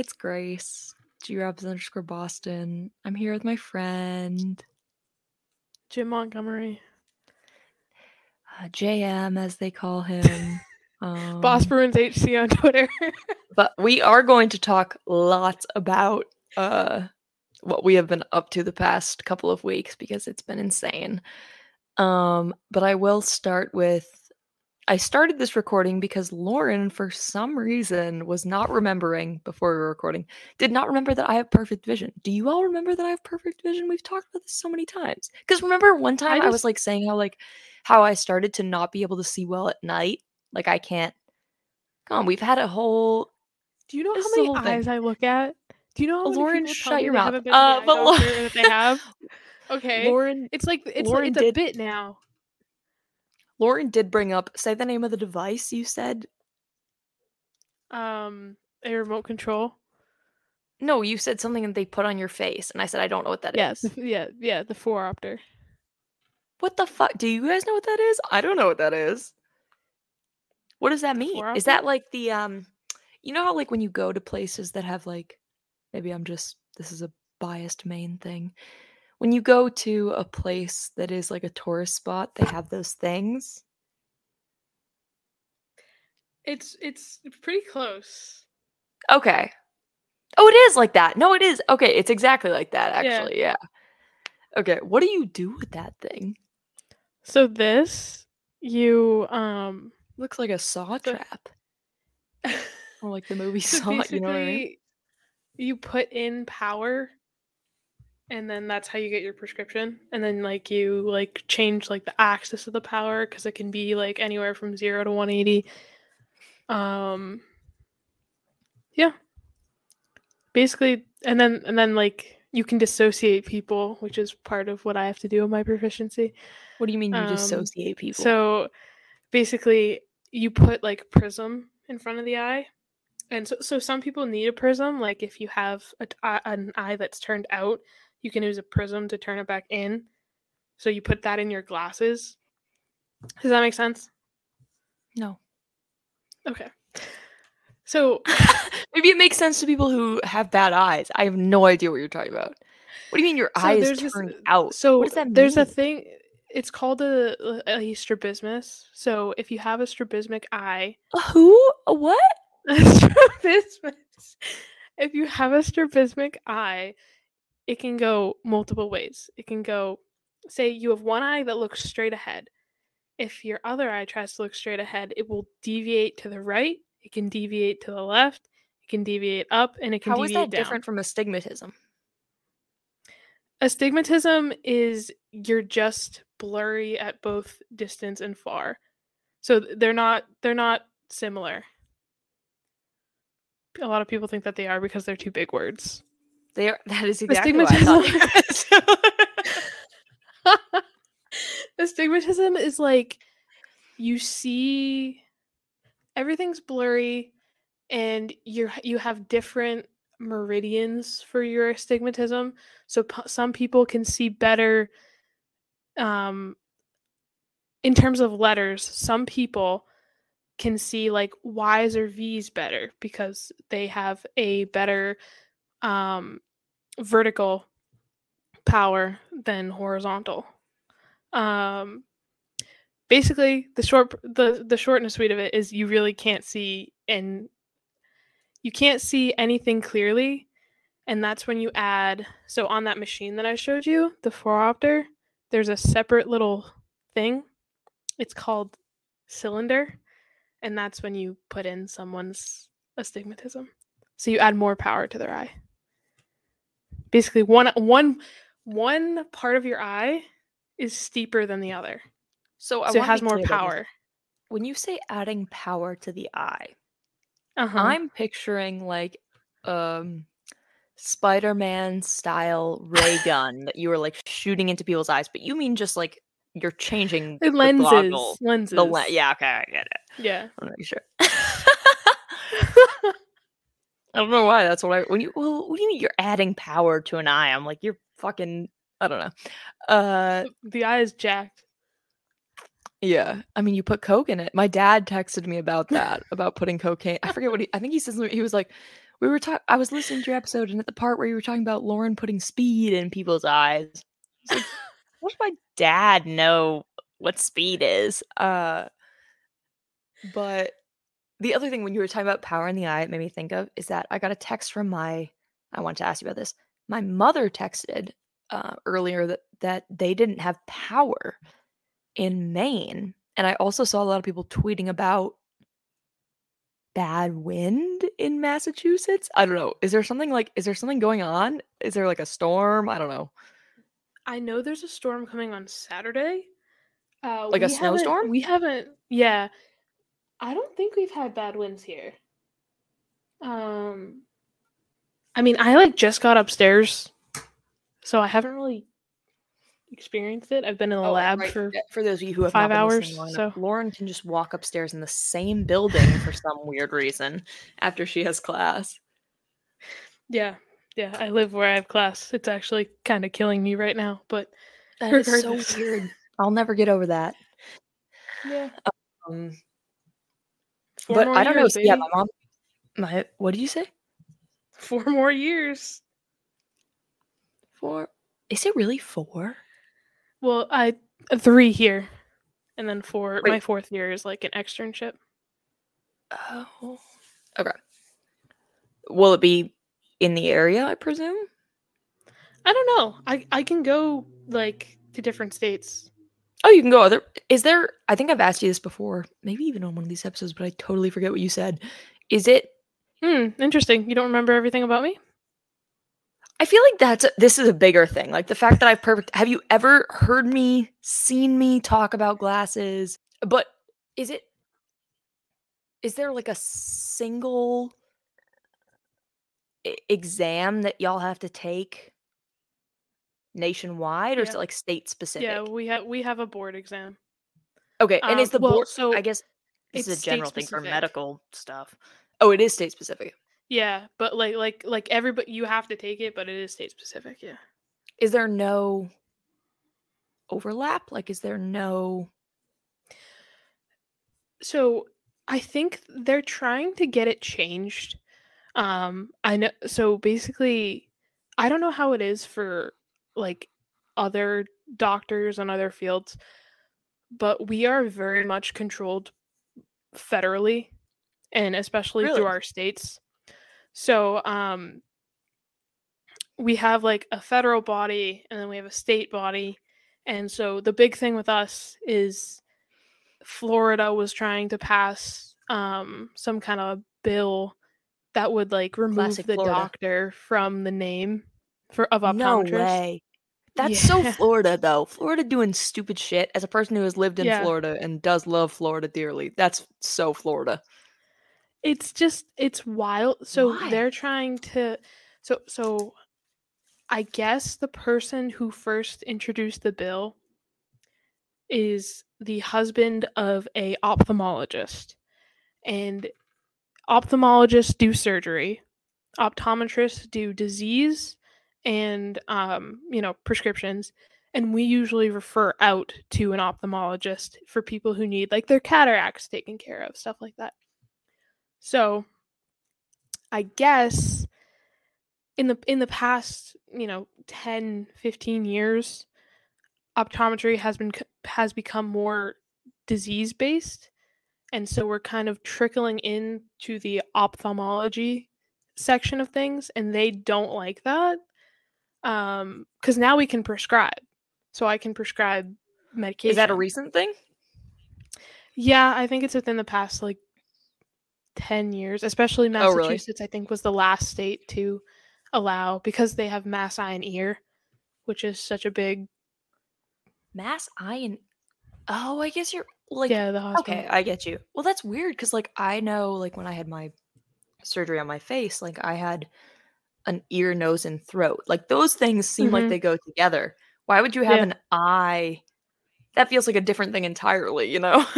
it's Grace. GRabs_Boston. I'm here with my friend Jim Montgomery. JM, as they call him. Bosperman's HC on Twitter. But we are going to talk lots about what we have been up to the past couple of weeks because it's been insane. But I will start with, I started this recording because Lauren, for some reason, was not remembering before we were recording, did not remember that I have perfect vision. Do you all remember that I have perfect vision? We've talked about this so many times. Because remember one time I was like saying how I started to not be able to see well at night? Like I can't. Come on, we've had a whole. Do you know how many eyes I look at? Do you know how many Lauren, people shut tell me your they mouth. haven't been to the eye But doctor and that they have? Okay. Lauren, it's a bit now. Lauren did bring up, say the name of the device you said. A remote control. No, you said something that they put on your face, and I said I don't know what that is. Yeah, the 4-opter. What the fuck? Do you guys know what that is? I don't know what that is. What does that mean? Is that like the you know how like when you go to places that have like, maybe this is a biased Maine thing. When you go to a place that is like a tourist spot, they have those things. It's pretty close. Okay. Oh, it is like that. No, it is. Okay, it's exactly like that, actually. Yeah. Okay, what do you do with that thing? So this, you looks like a saw trap. Or like the movie Saw, you know what I mean? You put in power, and then that's how you get your prescription. And then like you like change like the axis of the power because it can be like anywhere from 0 to 180. Yeah. Basically, and then like you can dissociate people, which is part of what I have to do in my proficiency. What do you mean you dissociate people? So basically, you put like prism in front of the eye. And so some people need a prism. Like if you have an eye that's turned out, you can use a prism to turn it back in. So you put that in your glasses. Does that make sense? No. Okay. So maybe it makes sense to people who have bad eyes. I have no idea what you're talking about. What do you mean your eye is turned out? So what does that mean? There's a thing. It's called a strabismus. So if you have a strabismic eye, a what? A strabismus. If you have a strabismic eye, it can go multiple ways. It can go, say you have one eye that looks straight ahead. If your other eye tries to look straight ahead, it will deviate to the right. It can deviate to the left. It can deviate up, and it can deviate down. How is that different from astigmatism? Astigmatism is you're just blurry at both distance and far. So they're not similar. A lot of people think that they are because they're two big words. They are. That is exactly what I thought. Astigmatism is like you see everything's blurry, and you have different meridians for your astigmatism. So some people can see better. In terms of letters, some people can see like Y's or V's better because they have a better vertical power than horizontal. Basically, the short and sweet of it is you really can't see, and you can't see anything clearly, and that's when you add. So on that machine that I showed you, the 4-opter, there's a separate little thing. It's called cylinder, and that's when you put in someone's astigmatism. So you add more power to their eye. Basically, one part of your eye is steeper than the other. So it has more power. When you say adding power to the eye, I'm picturing like Spider-Man style ray gun that you were like shooting into people's eyes, but you mean just like you're changing lenses. The goggle. Lenses. Yeah, okay, I get it. Yeah. I'm not sure. I don't know why. That's what what do you mean you're adding power to an eye? I'm like, you're fucking, I don't know. The eye is jacked. Yeah. I mean, you put coke in it. My dad texted me about that, about putting cocaine. I forget what I think he says. He was like, I was listening to your episode, and at the part where you were talking about Lauren putting speed in people's eyes, it's like, what if my dad know what speed is? But the other thing when you were talking about power in the eye, it made me think of is that I got a text from I wanted to ask you about this. My mother texted earlier that they didn't have power in Maine, and I also saw a lot of people tweeting about bad wind in Massachusetts. I don't know. Is there something going on? Is there like a storm? I don't know. I know there's a storm coming on Saturday. Like a snowstorm? We haven't. Yeah, I don't think we've had bad winds here. I mean, I like just got upstairs, so I haven't really experienced it. I've been in the lab for those of you who have 5 not been hours. listening long So enough, Lauren can just walk upstairs in the same building for some weird reason after she has class. yeah, I live where I have class. It's actually kind of killing me right now, but that is so weird. I'll never get over that. Yeah. But I don't know. Baby. Yeah, my mom. What did you say? 4 more years. 4? Is it really 4? Well, 3 here, and then 4. Wait. My 4th year is like an externship. Oh, okay. Will it be in the area, I presume? I don't know. I can go like to different states. Oh, you can go other. Is there? I think I've asked you this before, maybe even on one of these episodes, but I totally forget what you said. Is it? Interesting. You don't remember everything about me? I feel like this is a bigger thing. Like the fact that have you ever heard me, seen me talk about glasses? But is there like a single exam that y'all have to take nationwide, or is it like state specific? Yeah, we have a board exam. Okay, and is the board, so I guess this is a general thing for medical stuff. Oh, it is state specific. Yeah, but like everybody, you have to take it, but it is state specific. Yeah. Is there no overlap? Like, is there no? So I think they're trying to get it changed. I know. So basically, I don't know how it is for like other doctors and other fields, but we are very much controlled federally, and especially through our states. So, we have like a federal body, and then we have a state body. And so the big thing with us is Florida was trying to pass some kind of bill that would like remove the doctor from the name of optometrist. No way. That's so Florida, though. Florida doing stupid shit. As a person who has lived in Florida and does love Florida dearly, that's so Florida. It's wild. So they're trying to so I guess the person who first introduced the bill is the husband of a ophthalmologist. And ophthalmologists do surgery. Optometrists do disease and prescriptions. And we usually refer out to an ophthalmologist for people who need like their cataracts taken care of, stuff like that. So I guess in the past, 10, 15 years, optometry has become more disease based, and so we're kind of trickling into the ophthalmology section of things, and they don't like that because now we can prescribe. So I can prescribe medication. Is that a recent thing? Yeah, I think it's within the past like 10 years, especially Massachusetts. I think was the last state to allow, because they have Mass Eye and Ear, which is such a big Mass Eye and I guess you're like the hospital. Okay, I get you. Well, that's weird because like I know like when I had my surgery on my face, like I had an ear, nose, and throat. Like those things seem like they go together. Why would you have an eye? That feels like a different thing entirely,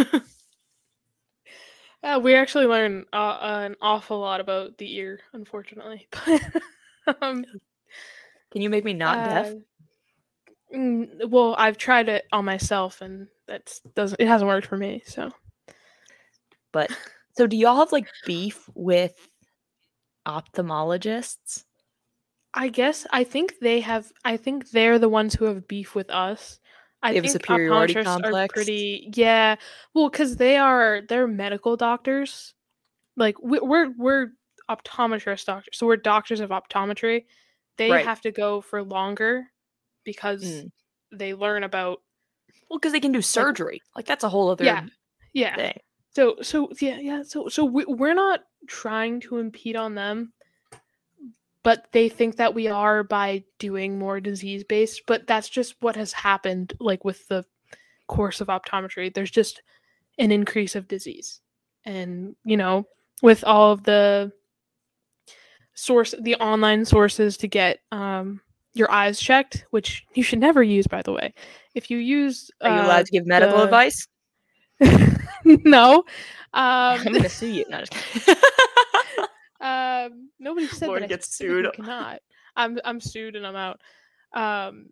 We actually learn an awful lot about the ear, unfortunately. Can you make me not deaf? Well, I've tried it on myself, and it hasn't worked for me. So, but so do y'all have like beef with ophthalmologists. I guess I think they're the ones who have beef with us. I They have a think superiority optometrists are complex. pretty, yeah. Well, because they're medical doctors. Like we're optometrist doctors, so we're doctors of optometry. They Right. have to go for longer because Mm. they learn about Well, because they can do like surgery. Like that's a whole yeah, other yeah. thing. So yeah. So we're not trying to impede on them, but they think that we are by doing more disease based. But that's just what has happened. Like with the course of optometry, there's just an increase of disease, and with all of the online sources to get your eyes checked, which you should never use, by the way. If you use Are you allowed to give medical the advice? no, I'm gonna sue you. No, just kidding. nobody said Lauren that I gets specifically sued. cannot. I'm sued and I'm out. Um,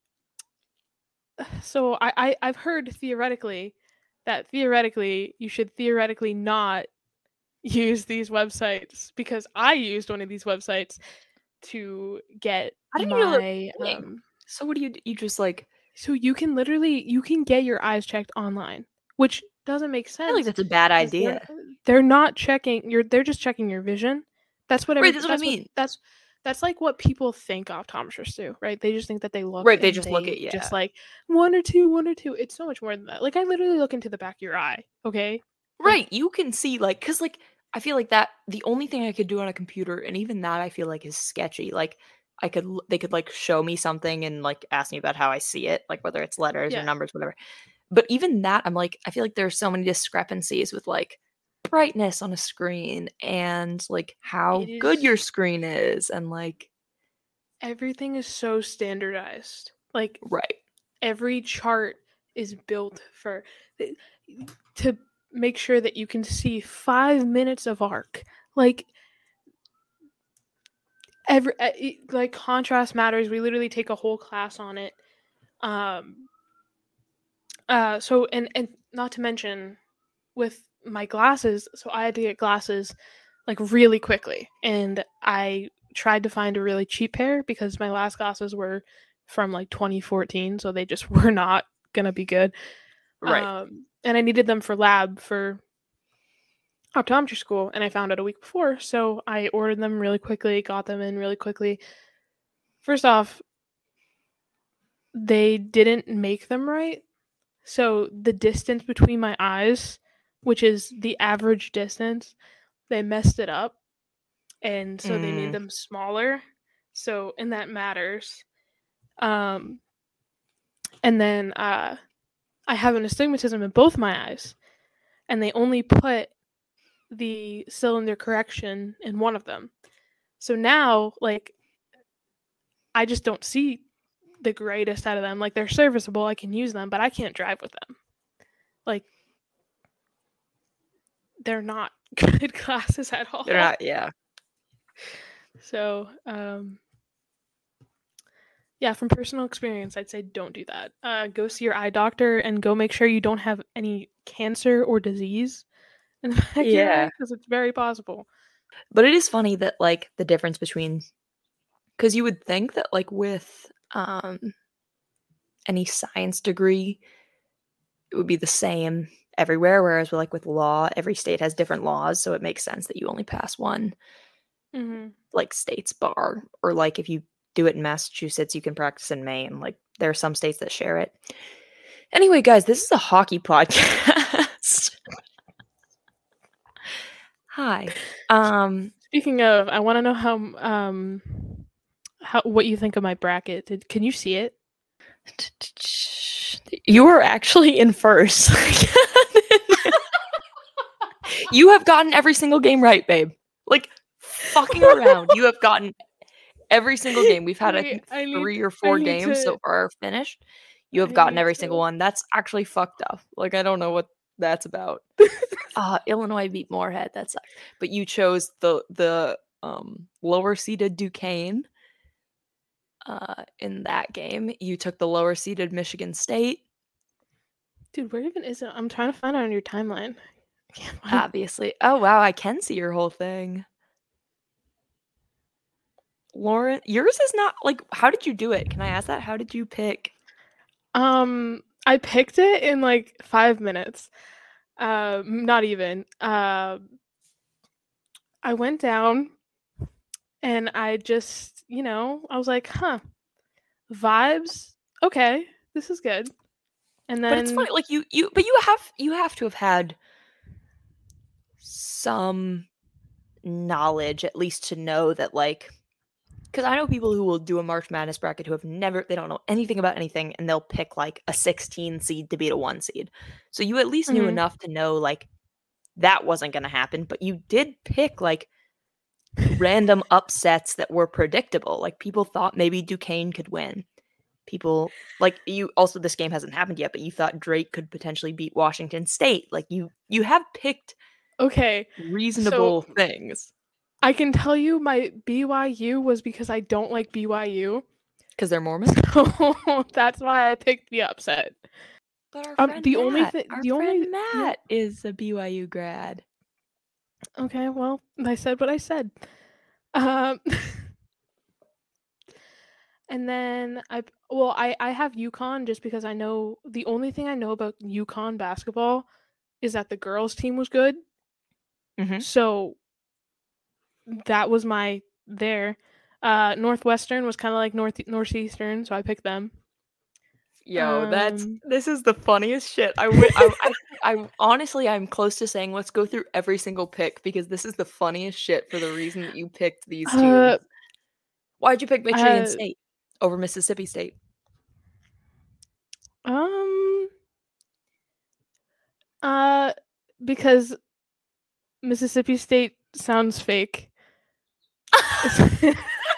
so I've heard theoretically that you should theoretically not use these websites, because I used one of these websites to get I didn't know that my was a thing. So what do? You just like? so you can get your eyes checked online, which doesn't make I feel like sense that's a bad because idea. they're not checking they're just checking your vision. That's what Right. That's what I that's what mean. that's like what people think optometrists do, right? They just think that they look Right. They and just look at they just yeah. like one or two. It's so much more than that. Like I literally look into the back of your eye, okay? Right. You can see like because like I feel like that the only thing I could do on a computer, and even that I feel like is sketchy. Like they could like show me something and like ask me about how I see it, like whether it's letters or Yeah. numbers, whatever. But even that, I'm like, I feel like there's so many discrepancies with like brightness on a screen and like It how good your is screen is and like everything is so standardized. Like right. every chart is built for to make sure that you can see 5 minutes of arc. Like like contrast matters. We literally take a whole class on it. Um so and not to mention with my glasses, so I had to get glasses like really quickly, and I tried to find a really cheap pair because my last glasses were from like 2014, so they just were not gonna be good. Right. And I needed them for lab for optometry school, and I found out a week before, so I ordered them really quickly, got them in really quickly. First off, they didn't make them right. So the distance between my eyes, which is the average distance, they messed it up, and so they made Mm. them smaller. So and that matters. Um and then I have an astigmatism in both my eyes, and they only put the cylinder correction in one of them. So now, like, I just don't see the greatest out of them. Like, they're serviceable, I can use them, but I can't drive with them. Like, they're not good glasses at all. They're not, yeah. So, yeah, from personal experience, I'd say don't do that. Go see your eye doctor and go make sure you don't have any cancer or disease in the back of your eye, Yeah. because it's very possible. But it is funny that like the difference between because you would think that like with any science degree it would be the same everywhere, whereas with law, every state has different laws, so it makes sense that you only pass one like state's bar, or like if you do it in Massachusetts, you can practice in Maine. Like there are some states that share it. Anyway, guys, this is a hockey podcast. Hi. Speaking of, I want to know how what you think of my bracket. Can you see it? You are actually in first. You have gotten every single game right, babe. Like fucking around. You have gotten every single game. We've had I think 3 or 4 games so far finished. You have gotten every single one. That's actually fucked up. Like I don't know what that's about. Illinois beat Moorhead. That sucks. But you chose the lower seeded Duquesne. In that game, you took the lower seeded Michigan State. Dude, where even is it? I'm trying to find it on your timeline. Obviously. Oh wow, I can see your whole thing. Lauren, yours is not like. How did you do it? Can I ask that? How did you pick? I picked it in like 5 minutes. Not even. I went down and I just, I was like, huh, vibes. Okay, this is good. And But it's funny, then, like you have to have had some knowledge at least to know that like because I know people who will do a March Madness bracket who they don't know anything about anything, and they'll pick like a 16 seed to beat a 1 seed. So you at least knew Mhm. enough to know like that wasn't going to happen, but you did pick like random upsets that were predictable. Like people thought maybe Duquesne could win. People like you also this game hasn't happened yet, but you thought Drake could potentially beat Washington State. Like you have picked Okay, so reasonable things I can tell you my BYU was because I don't like BYU. because they're Mormon. So that's why I picked the upset. But our friend The only Matt, thing, our the only, friend yeah. Matt is a BYU grad. Okay, well, I said what I said. Um, and then I have UConn just because I know the only thing I know about UConn basketball is that the girls team was good. Mm-hmm. So that was my there. Northwestern was kind of like Northeastern, so I picked them. Yo, Um, this is the funniest shit. I honestly I'm close to saying let's go through every single pick because this is the funniest shit for the reason that you picked these teams. uh, Why'd you pick Michigan uh, State over Mississippi State? um, uh, because Mississippi State sounds fake. Do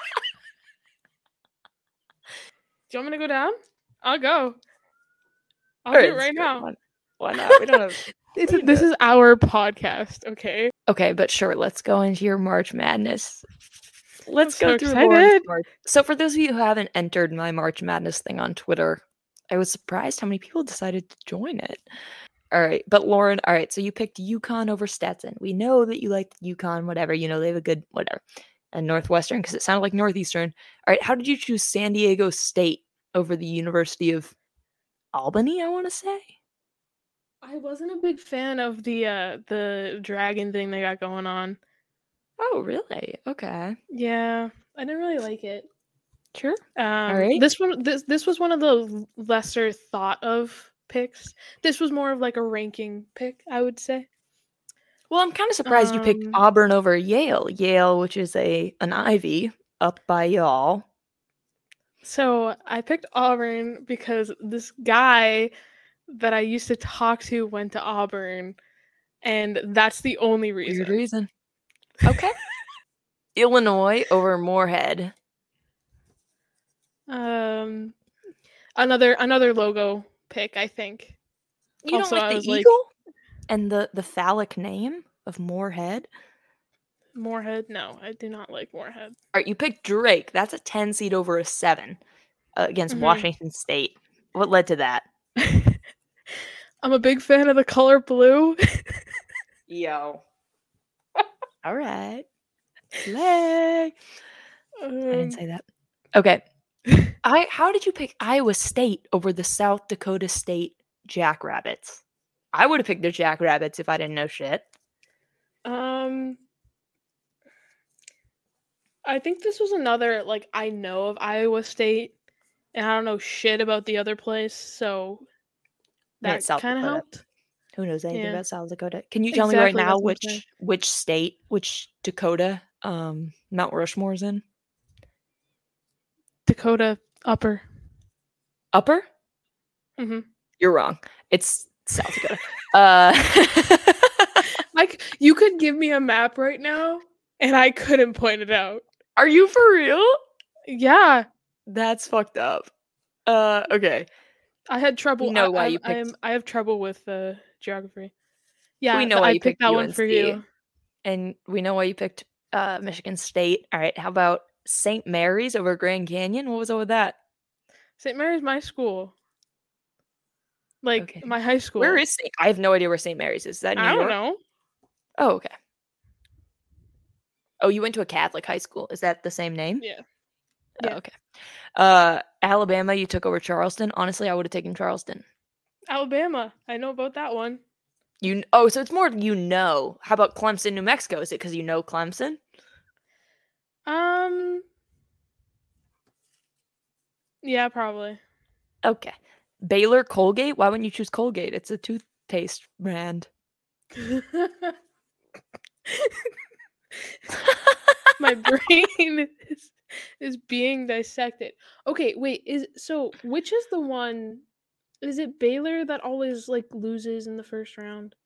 you want me to go down? I'll go. I'll do it right now. Why not? We don't have. This is our podcast, okay? Okay, but sure, let's go into your March Madness. Let's I'm go so through Lauren's excited. March. So, for those of you who haven't entered my March Madness thing on Twitter, I was surprised how many people decided to join it. All right, but Lauren, all right, so you picked UConn over Stetson. We know that you like UConn, whatever. You know they have a good whatever, and Northwestern because it sounded like Northeastern. All right, how did you choose San Diego State over the University of Albany? I want to say. I wasn't a big fan of the dragon thing they got going on. Oh, really? Okay. Yeah, I didn't really like it. Sure. All right. This was one of the lesser thought of picks. This was more of like a ranking pick, I would say. Well, I'm kind of surprised you picked Auburn over Yale. Yale, which is an Ivy up by y'all. So I picked Auburn because this guy that I used to talk to went to Auburn, and that's the only reason. Weird reason. Okay. Illinois over Moorhead. Another logo pick, I think. You Also, don't like I the was eagle and the phallic name of Moorhead? Moorhead? No, I do not like Moorhead. All right, you picked Drake. That's a 10 seed over a 7 against Washington State. What led to that? I'm a big fan of the color blue. Yo. All right. Slay. I didn't say that. Okay. How did you pick Iowa State over the South Dakota State Jackrabbits? I would have picked the Jackrabbits if I didn't know shit. I think this was another like I know of Iowa State, and I don't know shit about the other place, so that kind of helped. Who knows anything about South Dakota? Can you tell me right Exactly, now that's what which state, which Dakota, Mount Rushmore's in? Dakota Upper. Upper? Mm-hmm. You're wrong. It's South Dakota. Like you could give me a map right now, and I couldn't point it out. Are you for real? Yeah. That's fucked up. Okay. I had trouble. We know why you picked. I have trouble with geography. Yeah, we know why I you picked that UNC, one for you. And we know why you picked Michigan State. All right, how about St. Mary's over Grand Canyon? What was up with that? St. Mary's my school. Like my high school. Where is I have no idea where St. Mary's is. Is that New York? I don't know. Oh, okay. Oh, you went to a Catholic high school. Is that the same name? Yeah. Oh, Yeah. okay. Alabama, you took over Charleston. Honestly, I would have taken Charleston. Alabama. I know about that one. So it's more How about Clemson, New Mexico? Is it because you know Clemson? Yeah, probably. Okay. Baylor, Colgate. Why wouldn't you choose Colgate? It's a toothpaste brand. My brain is being dissected. Okay, wait, which is the one? Is it Baylor that always like loses in the first round?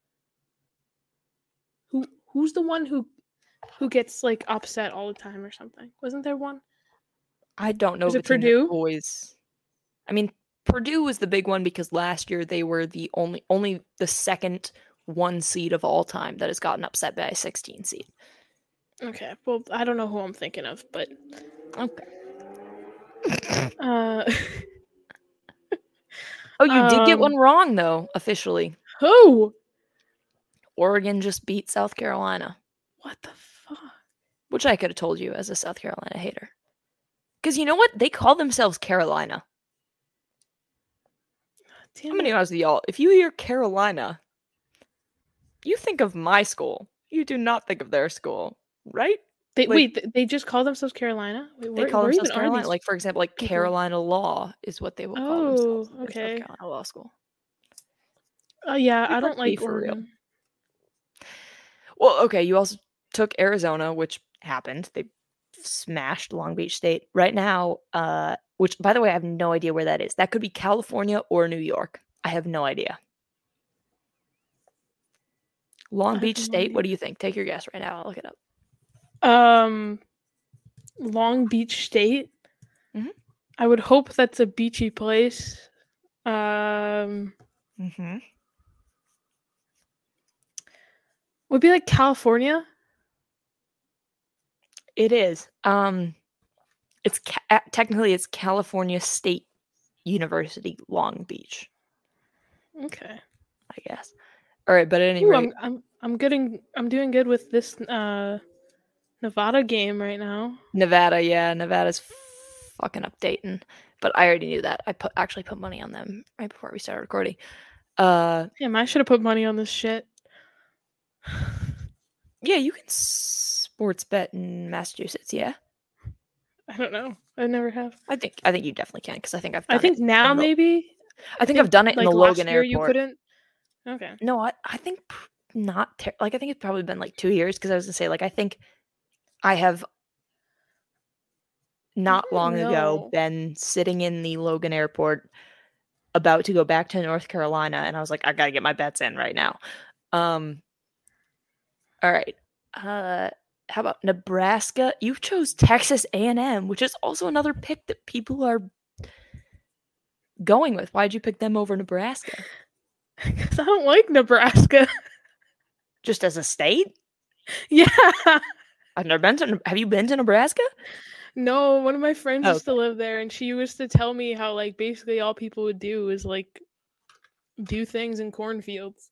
Who's the one who gets like upset all the time or something? Wasn't there one? I don't know Was of a it team that Purdue? always. I mean, Purdue was the big one because last year they were the only the second 1 seed of all time that has gotten upset by a 16 seed. Okay, well, I don't know who I'm thinking of, but Okay. Oh, you did get one wrong though, officially. Who? Oregon just beat South Carolina. What the fuck? Which I could have told you as a South Carolina hater. Because you know what? They call themselves Carolina. Damn How many it. honest with y'all? If you hear Carolina, you think of my school. You do not think of their school, right? They just call themselves Carolina? Wait, They call themselves even are Carolina. these Like, for example, like people? Carolina Law is what they will call Oh, themselves. Their South okay. Carolina Law School. Yeah, You I have don't to be like for real. Oregon. Well, okay, you also took Arizona, which happened. They smashed Long Beach State. Right now, which, by the way, I have no idea where that is. That could be California or New York. I have no idea. Long Beach State, what do you think? Take your guess right now. I'll look it up. Long Beach State? Mhm. I would hope that's a beachy place. Would be like California? It is. It's technically it's California State University, Long Beach. Okay. I guess. All right, but at any rate, I'm doing good with this Nevada game right now. Nevada, yeah, Nevada's fucking updating. But I already knew that. I actually put money on them right before we started recording. Damn, I should have put money on this shit. Yeah, you can sports bet in Massachusetts, yeah. I don't know. I never have. I think you definitely can because I think I've done I think it now maybe. I think I've done it in the last Logan year Airport. You couldn't. Okay. No, I think not. I think it's probably been like 2 years because I was gonna say I think I have not long ago been sitting in the Logan Airport about to go back to North Carolina, and I was like, I gotta get my bets in right now. All right. How about Nebraska? You chose Texas A&M, which is also another pick that people are going with. Why'd you pick them over Nebraska? Because I don't like Nebraska. Just as a state? Yeah. I've never been to. Have you been to Nebraska? No, one of my friends used to live there, and she used to tell me how basically all people would do is do things in cornfields.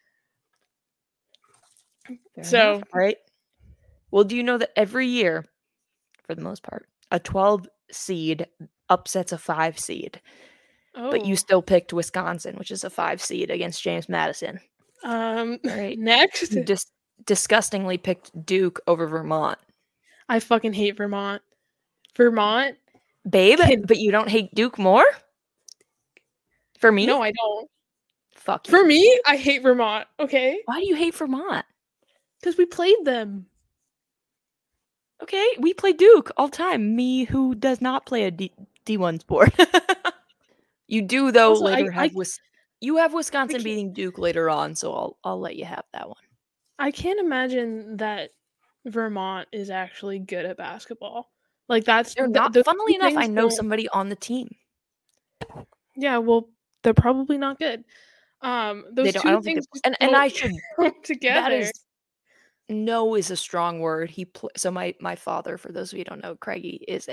All right. Well, do you know that every year, for the most part, a 12 seed upsets a 5 seed? Oh. But you still picked Wisconsin, which is a 5 seed against James Madison. Right. Next. You just disgustingly picked Duke over Vermont. I fucking hate Vermont. Vermont? Babe, but you don't hate Duke more? For me? No, I don't. Fuck you. For me, I hate Vermont, okay? Why do you hate Vermont? Because we played them. Okay, we play Duke all the time. Me, who does not play a D1 sport. You do, though, also, later you have Wisconsin beating Duke later on, so I'll let you have that one. I can't imagine that Vermont is actually good at basketball. That's they're not. Funnily enough, I know somebody on the team. Yeah, well, they're probably not good. Those two things and I should together. That is is a strong word. So my father, for those of you who don't know, Craigie is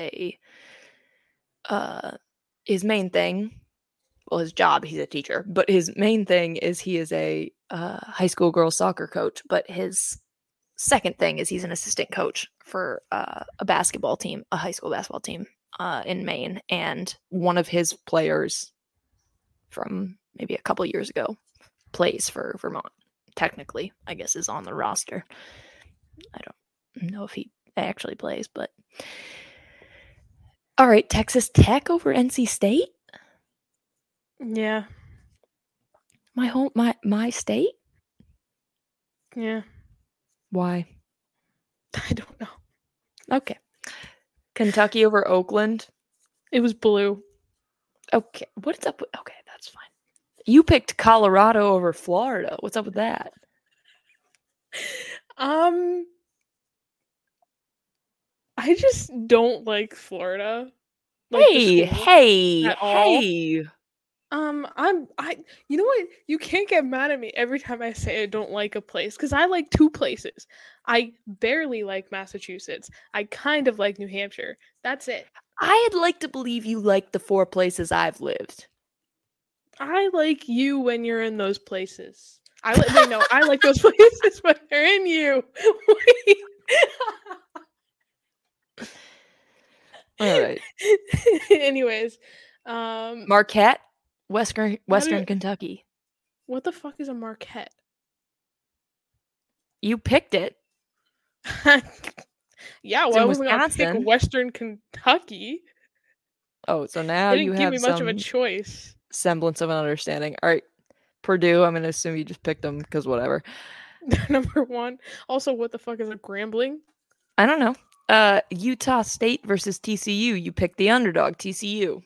his main thing. Well, his job, he's a teacher, but his main thing is he is a high school girls soccer coach. But his second thing is he's an assistant coach for a basketball team, a high school basketball team in Maine, and one of his players from maybe a couple years ago plays for Vermont. Technically, I guess is on the roster. I don't know if he actually plays, but all right, Texas Tech over NC State. Yeah. My state. Yeah. Why? I don't know. Okay. Kentucky over Oakland. It was blue. Okay. What's up with, okay, that's fine. You picked Colorado over Florida. What's up with that? I just don't like Florida. Like hey. You know what? You can't get mad at me every time I say I don't like a place because I like two places. I barely like Massachusetts. I kind of like New Hampshire. That's it. I'd like to believe you like the 4 places I've lived. I like you when you're in those places. I like those places when they're in you. All right. Anyways, Marquette, Western Kentucky. What the fuck is a Marquette? You picked it. Yeah, well, I wasn't gonna pick Western Kentucky. Oh, so now you have give me much of a choice. Semblance of an understanding. All right, Purdue. I'm gonna assume you just picked them because whatever. Number 1. Also, what the fuck is a Grambling? I don't know. Utah State versus TCU. You picked the underdog, TCU.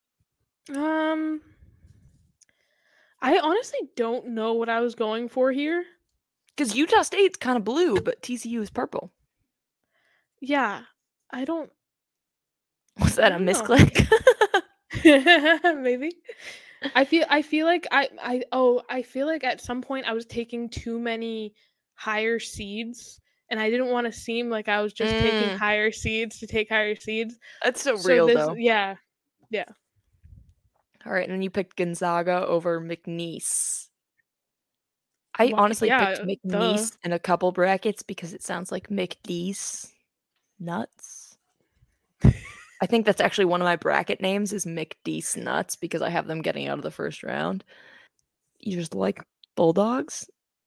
I honestly don't know what I was going for here. Because Utah State's kind of blue, but TCU is purple. Yeah, I don't. Was that a misclick? Maybe. I feel like I feel like at some point I was taking too many higher seeds, and I didn't want to seem like I was just taking higher seeds to take higher seeds. That's so real, though. Yeah. All right, and then you picked Gonzaga over McNeese. I honestly picked McNeese in a couple brackets because it sounds like McNeese nuts. I think that's actually one of my bracket names is McNeese nuts because I have them getting out of the first round. You just like Bulldogs?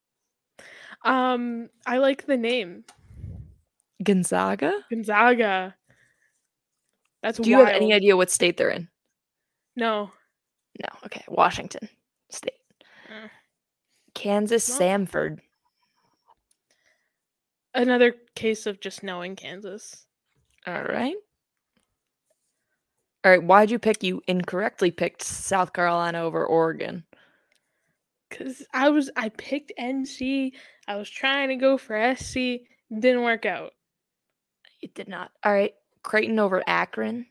I like the name. Gonzaga? Gonzaga. That's wild. Do you have any idea what state they're in? No. No. Okay. Washington State. Kansas Samford. Another case of just knowing Kansas. All right. Why'd you pick? You incorrectly picked South Carolina over Oregon. Because I picked NC. I was trying to go for SC. Didn't work out. It did not. All right. Creighton over Akron.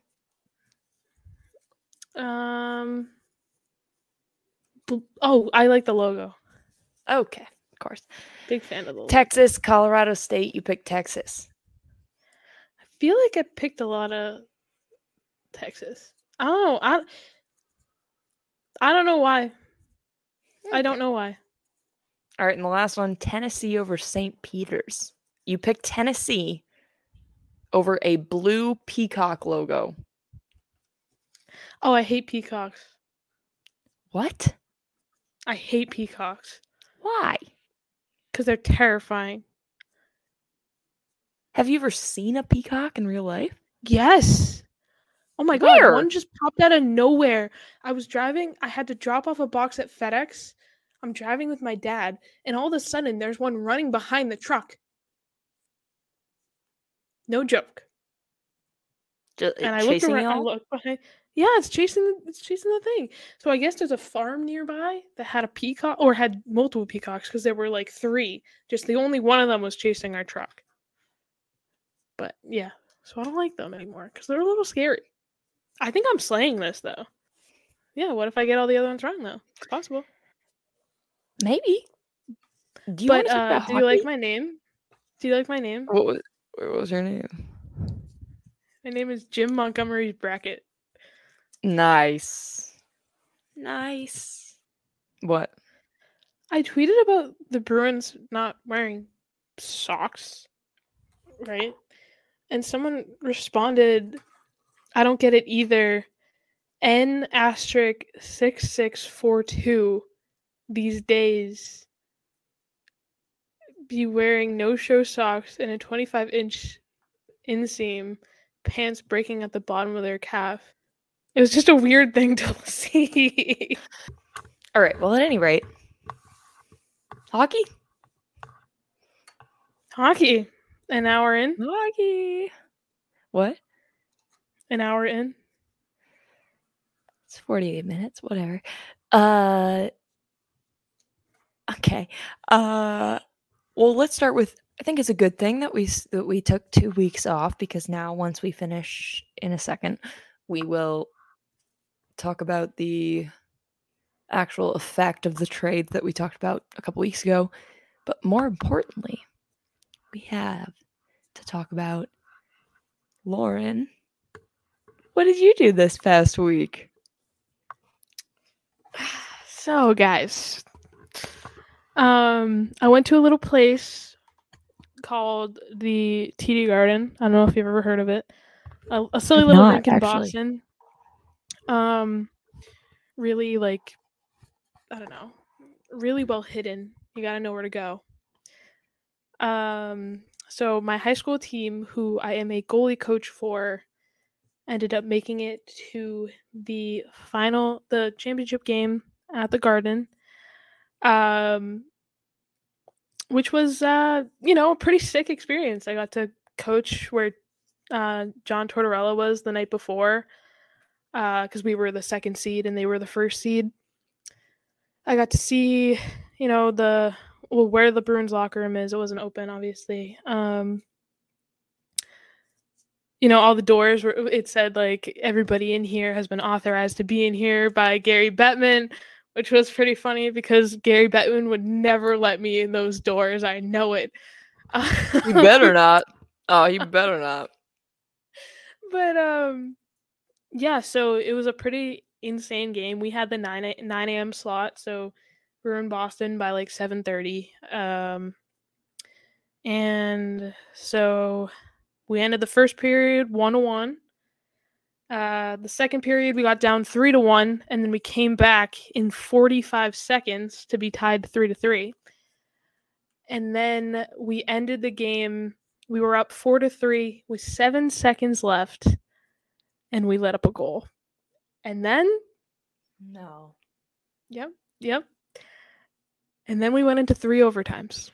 I like the logo. Okay, of course. Big fan of the logo. Texas, Colorado State. You picked Texas. I feel like I picked a lot of Texas. I don't know. I don't know why. Okay. I don't know why. All right, and the last one, Tennessee over St. Peter's. You picked Tennessee over a blue peacock logo. Oh, I hate peacocks. What? I hate peacocks. Why? Because they're terrifying. Have you ever seen a peacock in real life? Yes. Oh my God, one just popped out of nowhere. I was driving. I had to drop off a box at FedEx. I'm driving with my dad, and all of a sudden, there's one running behind the truck. No joke. And I looked around. I looked behind. Yeah, it's chasing the thing. So I guess there's a farm nearby that had a peacock or had multiple peacocks because there were like 3. Just the only one of them was chasing our truck. But yeah, so I don't like them anymore because they're a little scary. I think I'm slaying this though. Yeah, what if I get all the other ones wrong though? It's possible. Maybe. Do you like my name? Do you like my name? What was your name? My name is Jim Montgomery's Bracket. Nice. What? I tweeted about the Bruins not wearing socks, right? And someone responded, I don't get it either. N asterisk 6642 these days be wearing no-show socks and a 25-inch inseam, pants breaking at the bottom of their calf. It was just a weird thing to see. All right. Well, at any rate, hockey. An hour in. Hockey. What? An hour in. It's 48 minutes. Whatever. Okay. Well, let's start with. I think it's a good thing that we took 2 weeks off, because now once we finish in a second, we will talk about the actual effect of the trade that we talked about a couple weeks ago. But more importantly, we have to talk about Lauren. What did you do this past week? So, guys, I went to a little place called the TD Garden. I don't know if you've ever heard of it. A silly little rink in Boston. Really, like, I don't know, really well hidden. You gotta know where to go. So my high school team, who I am a goalie coach for, ended up making it to the championship game at the Garden, which was, a pretty sick experience. I got to coach where John Tortorella was the night before, because we were the second seed and they were the first seed. I got to see, where the Bruins locker room is. It wasn't open, obviously. All the doors were, it said like everybody in here has been authorized to be in here by Gary Bettman, which was pretty funny because Gary Bettman would never let me in those doors. I know it. You better not. Oh, you better not. But yeah, so it was a pretty insane game. We had the 9 a.m. slot, so we were in Boston by like 7:30. And so we ended the first period 1-1. The second period we got down 3-1, and then we came back in 45 seconds to be tied 3-3. And then we ended the game. We were up 4-3 with 7 seconds left, and we let up a goal. And then no. Yep. And then we went into 3 overtimes.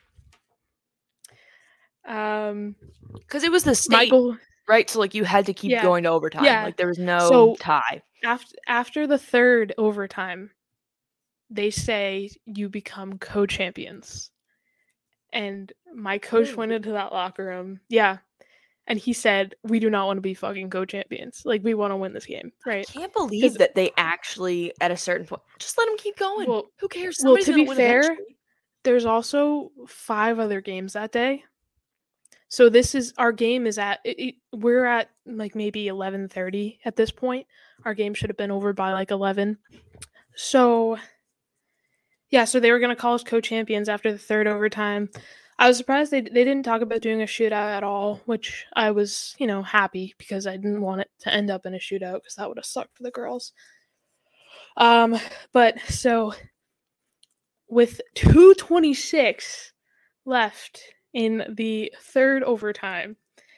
Because it was the state, right? So like you had to keep going to overtime. Yeah. Like there was no tie. After the third overtime, they say you become co-champions. And my coach went into that locker room. Yeah. And he said, we do not want to be fucking co-champions. Like, we want to win this game, right? I can't believe that they actually, at a certain point, just let them keep going. Well, who cares? Somebody's to be fair, eventually. There's also 5 other games that day. So our game is we're at like maybe 11:30 at this point. Our game should have been over by like 11. So, yeah, so they were going to call us co-champions after the third overtime. I was surprised they didn't talk about doing a shootout at all, which I was, happy because I didn't want it to end up in a shootout because that would have sucked for the girls. But so with 2:26 left in the third overtime,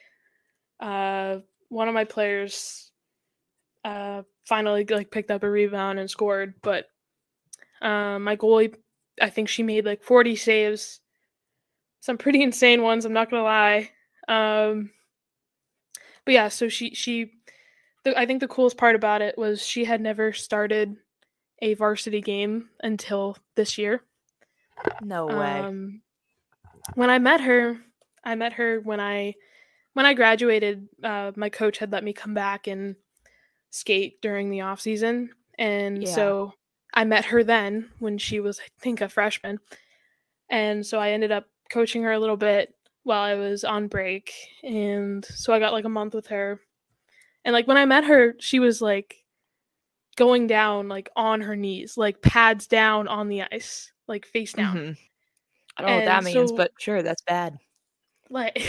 one of my players finally picked up a rebound and scored, but my goalie, I think she made 40 saves. Some pretty insane ones, I'm not gonna lie. But yeah, so I think the coolest part about it was she had never started a varsity game until this year. No way. When I met her when I graduated. My coach had let me come back and skate during the off season, and so I met her then when she was, I think, a freshman, and so I ended up coaching her a little bit while I was on break, and so I got a month with her. And when I met her, she was going down on her knees, pads down on the ice, face down. Mm-hmm. I don't know what that means, but sure, that's bad. like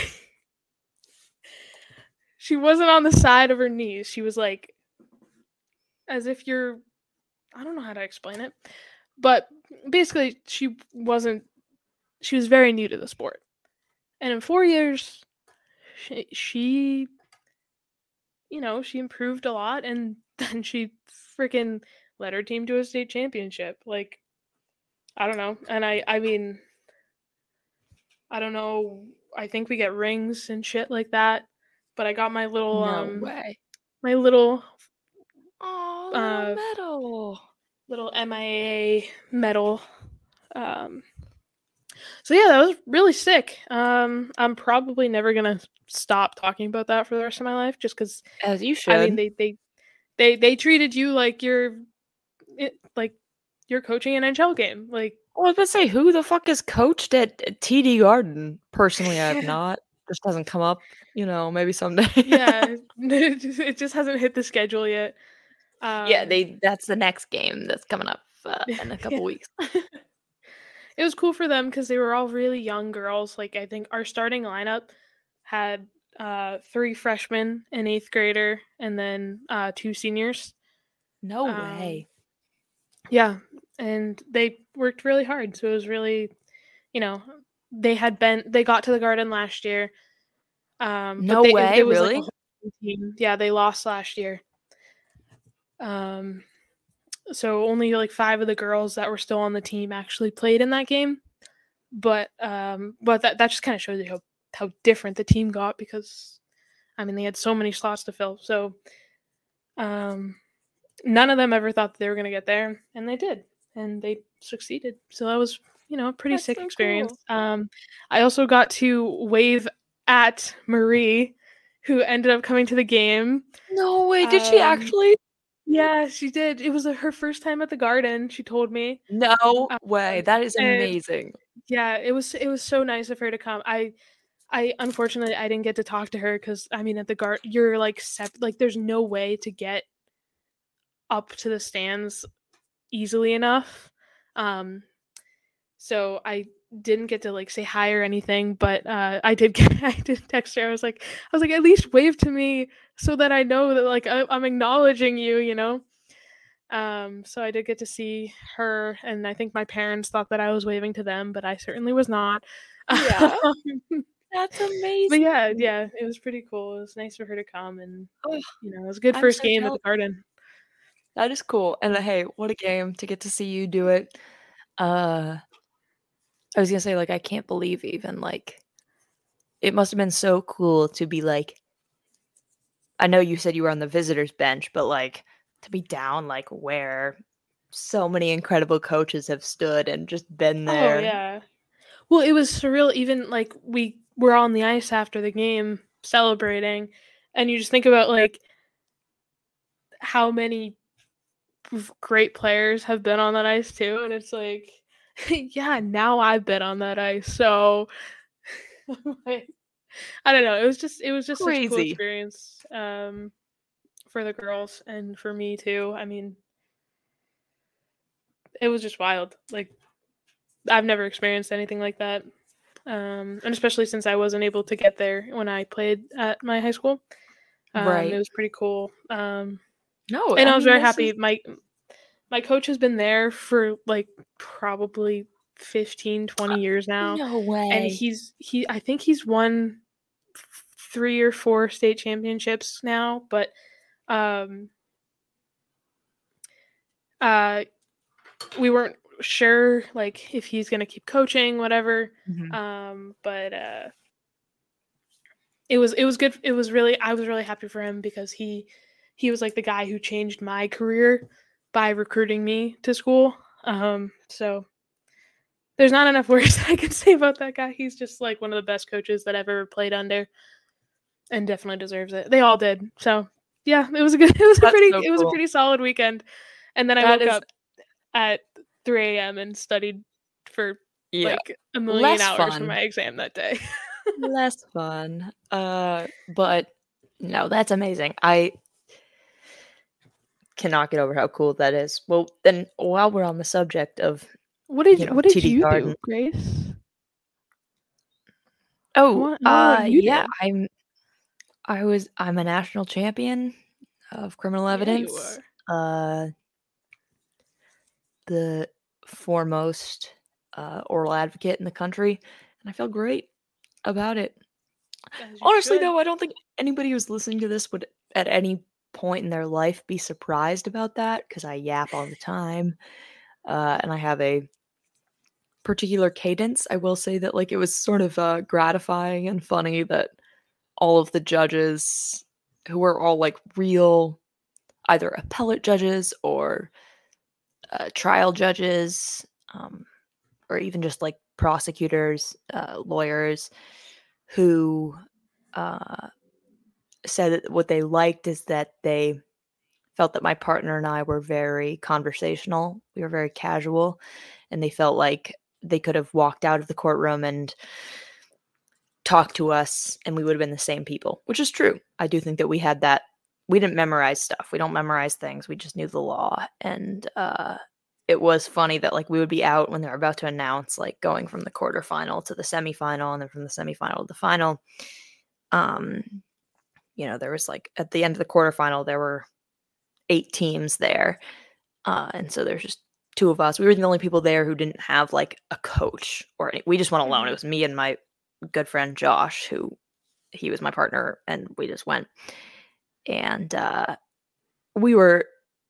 she wasn't on the side of her knees. She was like as if you're I don't know how to explain it. But basically she was very new to the sport. And in 4 years she she improved a lot, and then she freaking led her team to a state championship. Like, I don't know. And I mean, I don't know. I think we get rings and shit like that. But I got my little No way. my little Oh, uh medal. little MIAA medal. Um so yeah, that was really sick. I'm probably never gonna stop talking about that for the rest of my life, just because As you should. I mean they treated you like like you're coaching an NHL game. Like, I was about to say, who the fuck is coached at TD Garden? Personally, I have not. Just hasn't come up. Maybe someday. yeah, it just hasn't hit the schedule yet. Yeah, that's the next game that's coming up in a couple weeks. It was cool for them because they were all really young girls. Like, I think our starting lineup had 3 freshmen, an 8th grader, and then 2 seniors. No way. Yeah, and they worked really hard. So it was really, they got to the Garden last year. No but way, it was really? like a whole team. Yeah, they lost last year. So only like 5 of the girls that were still on the team actually played in that game. But that just kind of shows you how different the team got, because I mean they had so many slots to fill. So none of them ever thought that they were going to get there, and they did, and they succeeded. So that was a pretty That's sick so experience. cool. I also got to wave at Marie, who ended up coming to the game. No way, did she actually? Yeah, she did. It was her first time at the Garden, she told me. No way, that is And amazing. yeah, it was so nice of her to come. I unfortunately I didn't get to talk to her because I mean at the Garden you're like there's no way to get up to the stands easily enough. So I didn't get to like say hi or anything, but I did text her. I was like at least wave to me so that I know that like I'm acknowledging you. So I did get to see her, and I think my parents thought that I was waving to them, but I certainly was not. Yeah. That's amazing. But yeah, it was pretty cool. It was nice for her to come, and Ugh, it was a good I'm first so game at jealous. the Garden. That is cool. And hey, what a game to get to see you do it. I was gonna say, like, I can't believe even like it must have been so cool to be like, I know you said you were on the visitors bench, but like to be down like where so many incredible coaches have stood and just been Oh there. yeah. Well, it was surreal. Even like we were on the ice after the game celebrating, and you just think about like how many great players have been on that ice too, and it's like, yeah, now I've been on that ice, so like, I don't know. It was just such a cool Crazy. experience for the girls and for me too. I mean, it was just wild. Like I've never experienced anything like that. And especially since I wasn't able to get there when I played at my high school. Right. It was pretty cool. No, And I I was mean very this happy. is My coach has been there for like probably 15, 20 years now. no And way. I think he's won 3 or 4 state championships now, but we weren't sure like if he's gonna keep coaching, whatever. But it was good. I was really happy for him because he was like the guy who changed my career by recruiting me to school. So there's not enough words I can say about that guy. He's just like one of the best coaches that I've ever played under, and definitely deserves it. They all did. So yeah, it was a good. It was a pretty solid weekend. And then I woke up at 3 a.m. and studied for like a million hours for my exam that day. Less fun. But no, that's amazing. I cannot get over how cool that is. Well, then while we're on the subject of what did TD you Garden, do, Grace? Oh, I want what you yeah, did. I'm a national champion of criminal Yeah, you evidence. are. Uh, the foremost oral advocate in the country, and I feel great about it. As you Honestly, should. though, I don't think anybody who's listening to this would at any point in their life be surprised about that because I yap all the time, and I have a particular cadence. I will say that like it was sort of gratifying and funny that all of the judges who were all like real either appellate judges or trial judges, or even just like prosecutors, lawyers who uh, said that what they liked is that they felt that my partner and I were very conversational. We were very casual, and they felt like they could have walked out of the courtroom and talked to us, and we would have been the same people, which is true. I do think that we had that. We didn't memorize stuff. We don't memorize things. We just knew the law, and it was funny that like we would be out when they were about to announce like going from the quarterfinal to the semifinal, and then from the semifinal to the final. Um, there was like at the end of the quarterfinal, there were 8 teams there. And so there's just 2 of us. We were the only people there who didn't have like a coach we just went alone. It Mhm. was me and my good friend Josh, who he was my partner, and we just went. And we were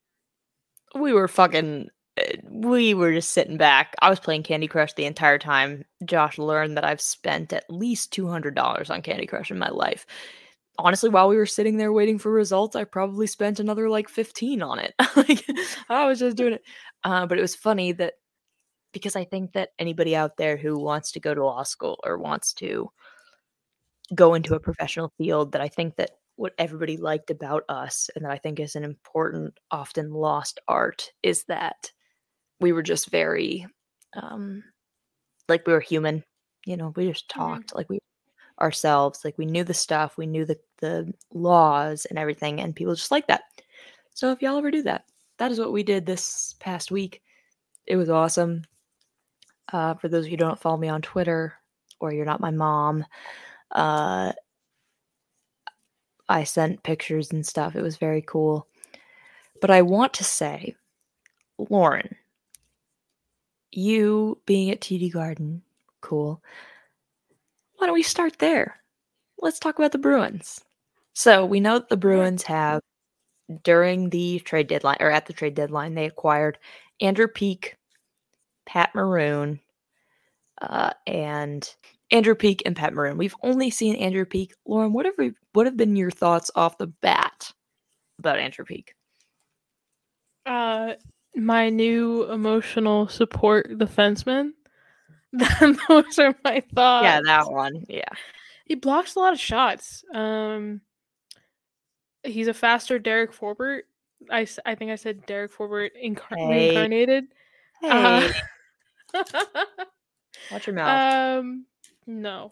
fucking we were just sitting back. I was playing Candy Crush the entire time. Josh learned that I've spent at least $200 on Candy Crush in my life. Honestly, while we were sitting there waiting for results, I probably spent another like 15 on it. Like I was just doing it. But it was funny that because I think that anybody out there who wants to go to law school or wants to go into a professional field, that I think that what everybody liked about us and that I think is an important, often lost art is that we were just very um like we were human. We just Mhm. talked like we ourselves. Like we knew the stuff, we knew the laws and everything, and people just like that. So if y'all ever do that, that is what we did this past week. It was awesome. For those of you who don't follow me on Twitter or you're not my mom, uh, I sent pictures and stuff. It was very cool. But I want to say, Lauren, you being at TD Garden, cool. Why don't we start there? Let's talk about the Bruins. So we know that the All right. Bruins have during the trade deadline or at the trade deadline, they acquired Andrew Peak, Pat Maroon, and Andrew Peak and Pat Maroon. We've only seen Andrew Peak. Lauren, what have been your thoughts off the bat about Andrew Peak? Uh, my new emotional support defenseman. Those are my Yeah, thoughts. that one. Yeah. He blocks a lot of shots. He's a faster Derek Forbert. I think I said Derek Forbert Hey, reincarnated. Uh, hey, watch your mouth. um, no.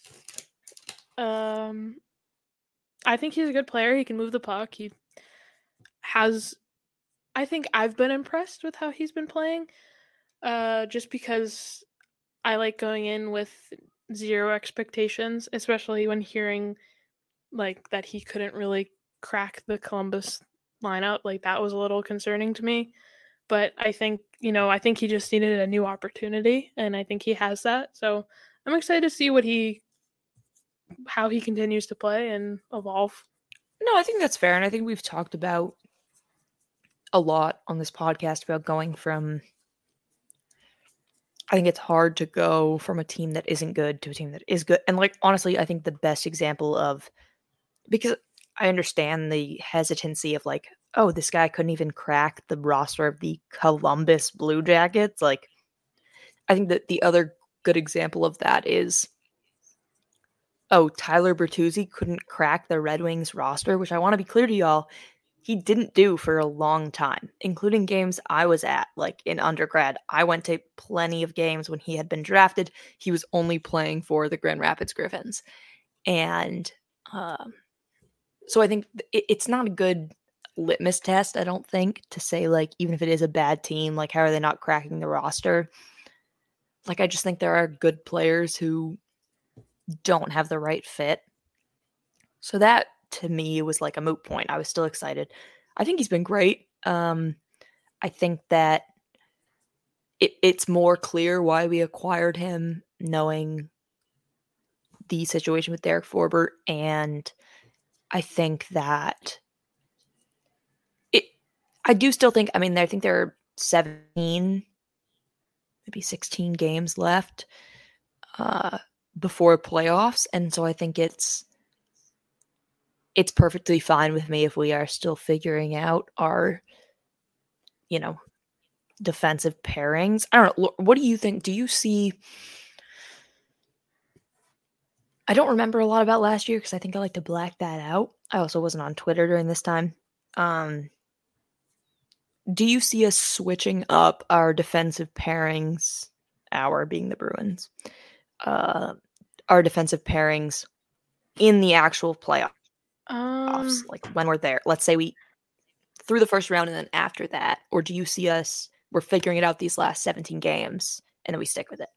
Um, I think he's a good player. He can move the puck. He has. I think I've been impressed with how he's been playing. Just because I like going in with zero expectations, especially when hearing like that he couldn't really crack the Columbus lineup. Like that was a little concerning to me. But I think, I think he just needed a new opportunity and I think he has that. So I'm excited to see how he continues to play and evolve. No, I think that's fair. And I think we've talked about a lot on this podcast about going from I think it's hard to go from a team that isn't good to a team that is good. And like honestly, I think the best example of because I understand the hesitancy of like, oh, this guy couldn't even crack the roster of the Columbus Blue Jackets. Like, I think that the other good example of that is, oh, Tyler Bertuzzi couldn't crack the Red Wings roster, which I want to be clear to y'all, he didn't do for a long time, including games I was at, like in undergrad. I went to plenty of games when he had been drafted. He was only playing for the Grand Rapids Griffins. And so I think it's not a good litmus test, I don't think, to say, like, even if it is a bad team, like, how are they not cracking the roster? Like, I just think there are good players who don't have the right fit. So that to me was like a moot point. I was still excited. I think he's been great. I think that it's more clear why we acquired him, knowing the situation with Derek Forbort, and I think that I do still think. I mean, I think there are 17, maybe 16 games left before playoffs, and so I think it's perfectly fine with me if we are still figuring out our, defensive pairings. I don't know. What do you think? Do you see? I don't remember a lot about last year because I think I like to black that out. I also wasn't on Twitter during this time. Do you see us switching up our defensive pairings, our being the Bruins, our defensive pairings in the actual playoffs, like when we're there? Let's say we through the first round and then after that, or do you see us, we're figuring it out these last 17 games and then we stick with it?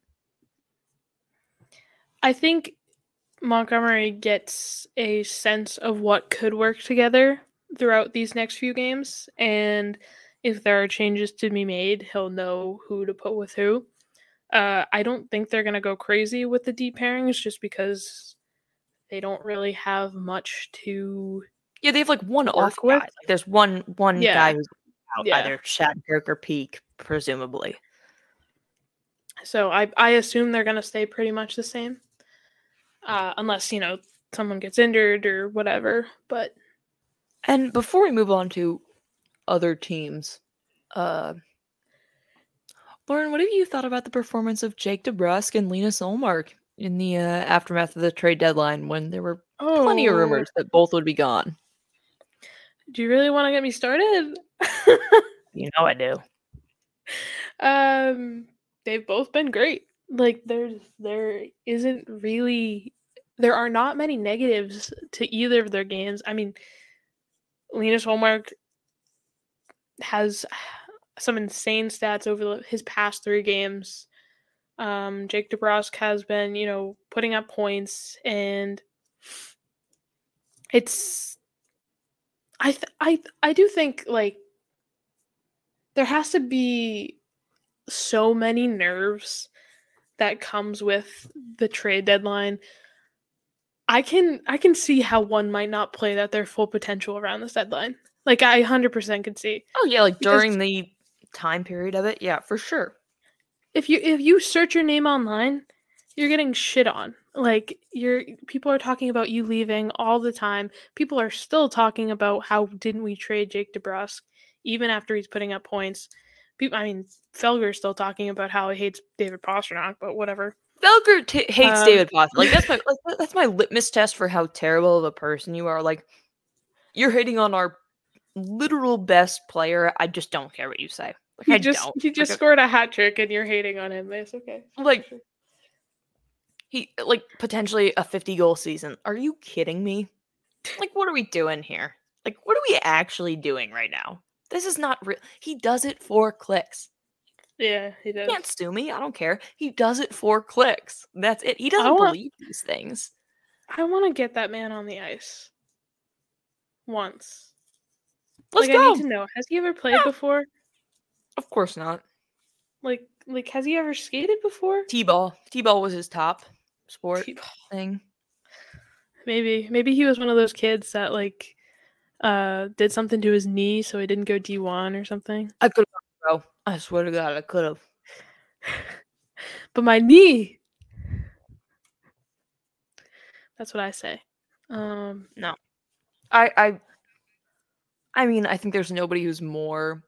I think Montgomery gets a sense of what could work together throughout these next few games, and if there are changes to be made, he'll know who to put with who. I don't think they're going to go crazy with the deep pairings just because they don't really have much to. Yeah, they have like one off guy. Like, there's one guy who's out, either Shattenkirk or Peak, presumably. So I assume they're going to stay pretty much the same, unless someone gets injured or whatever. And before we move on to other teams, Lauren, what have you thought about the performance of Jake DeBrusk and Linus Ullmark in the aftermath of the trade deadline, when there were plenty of rumors that both would be gone? Do you really want to get me started? You know I do. They've both been great. Like there are not many negatives to either of their games. I mean, Linus Ullmark has some insane stats over his past 3 games. Jake DeBrusk has been, putting up points, and it's I do think like there has to be so many nerves that comes with the trade deadline. I can see how one might not play at their full potential around this deadline. Like I 100% could see. Oh yeah, like during the time period of it, yeah, for sure. If you search your name online, you're getting shit on. Like people are talking about you leaving all the time. People are still talking about how didn't we trade Jake DeBrusk even after he's putting up points. Felger's still talking about how he hates David Pastrnak, but whatever. Felger hates David Pastrnak. Like that's my litmus test for how terrible of a person you are. Like you're hating on our literal best player. I just don't care what you say. Like he just scored a hat trick and you're hating on him. It's okay. Like he potentially a 50-goal season. Are you kidding me? Like what are we doing here? Like what are we actually doing right now? This is not real. He does it for clicks. Yeah, he does. You can't sue me. I don't care. He does it for clicks. That's it. He doesn't believe these things. I want to get that man on the ice. Once. Let's go. I need to know. Has he ever played before? Of course not. Like has he ever skated before? T-ball. T-ball was his top sport thing. Maybe he was one of those kids that did something to his knee so he didn't go D1 or something. I could have, bro. I swear to God, I could have. But my knee. That's what I say. No. I mean, I think there's nobody who's more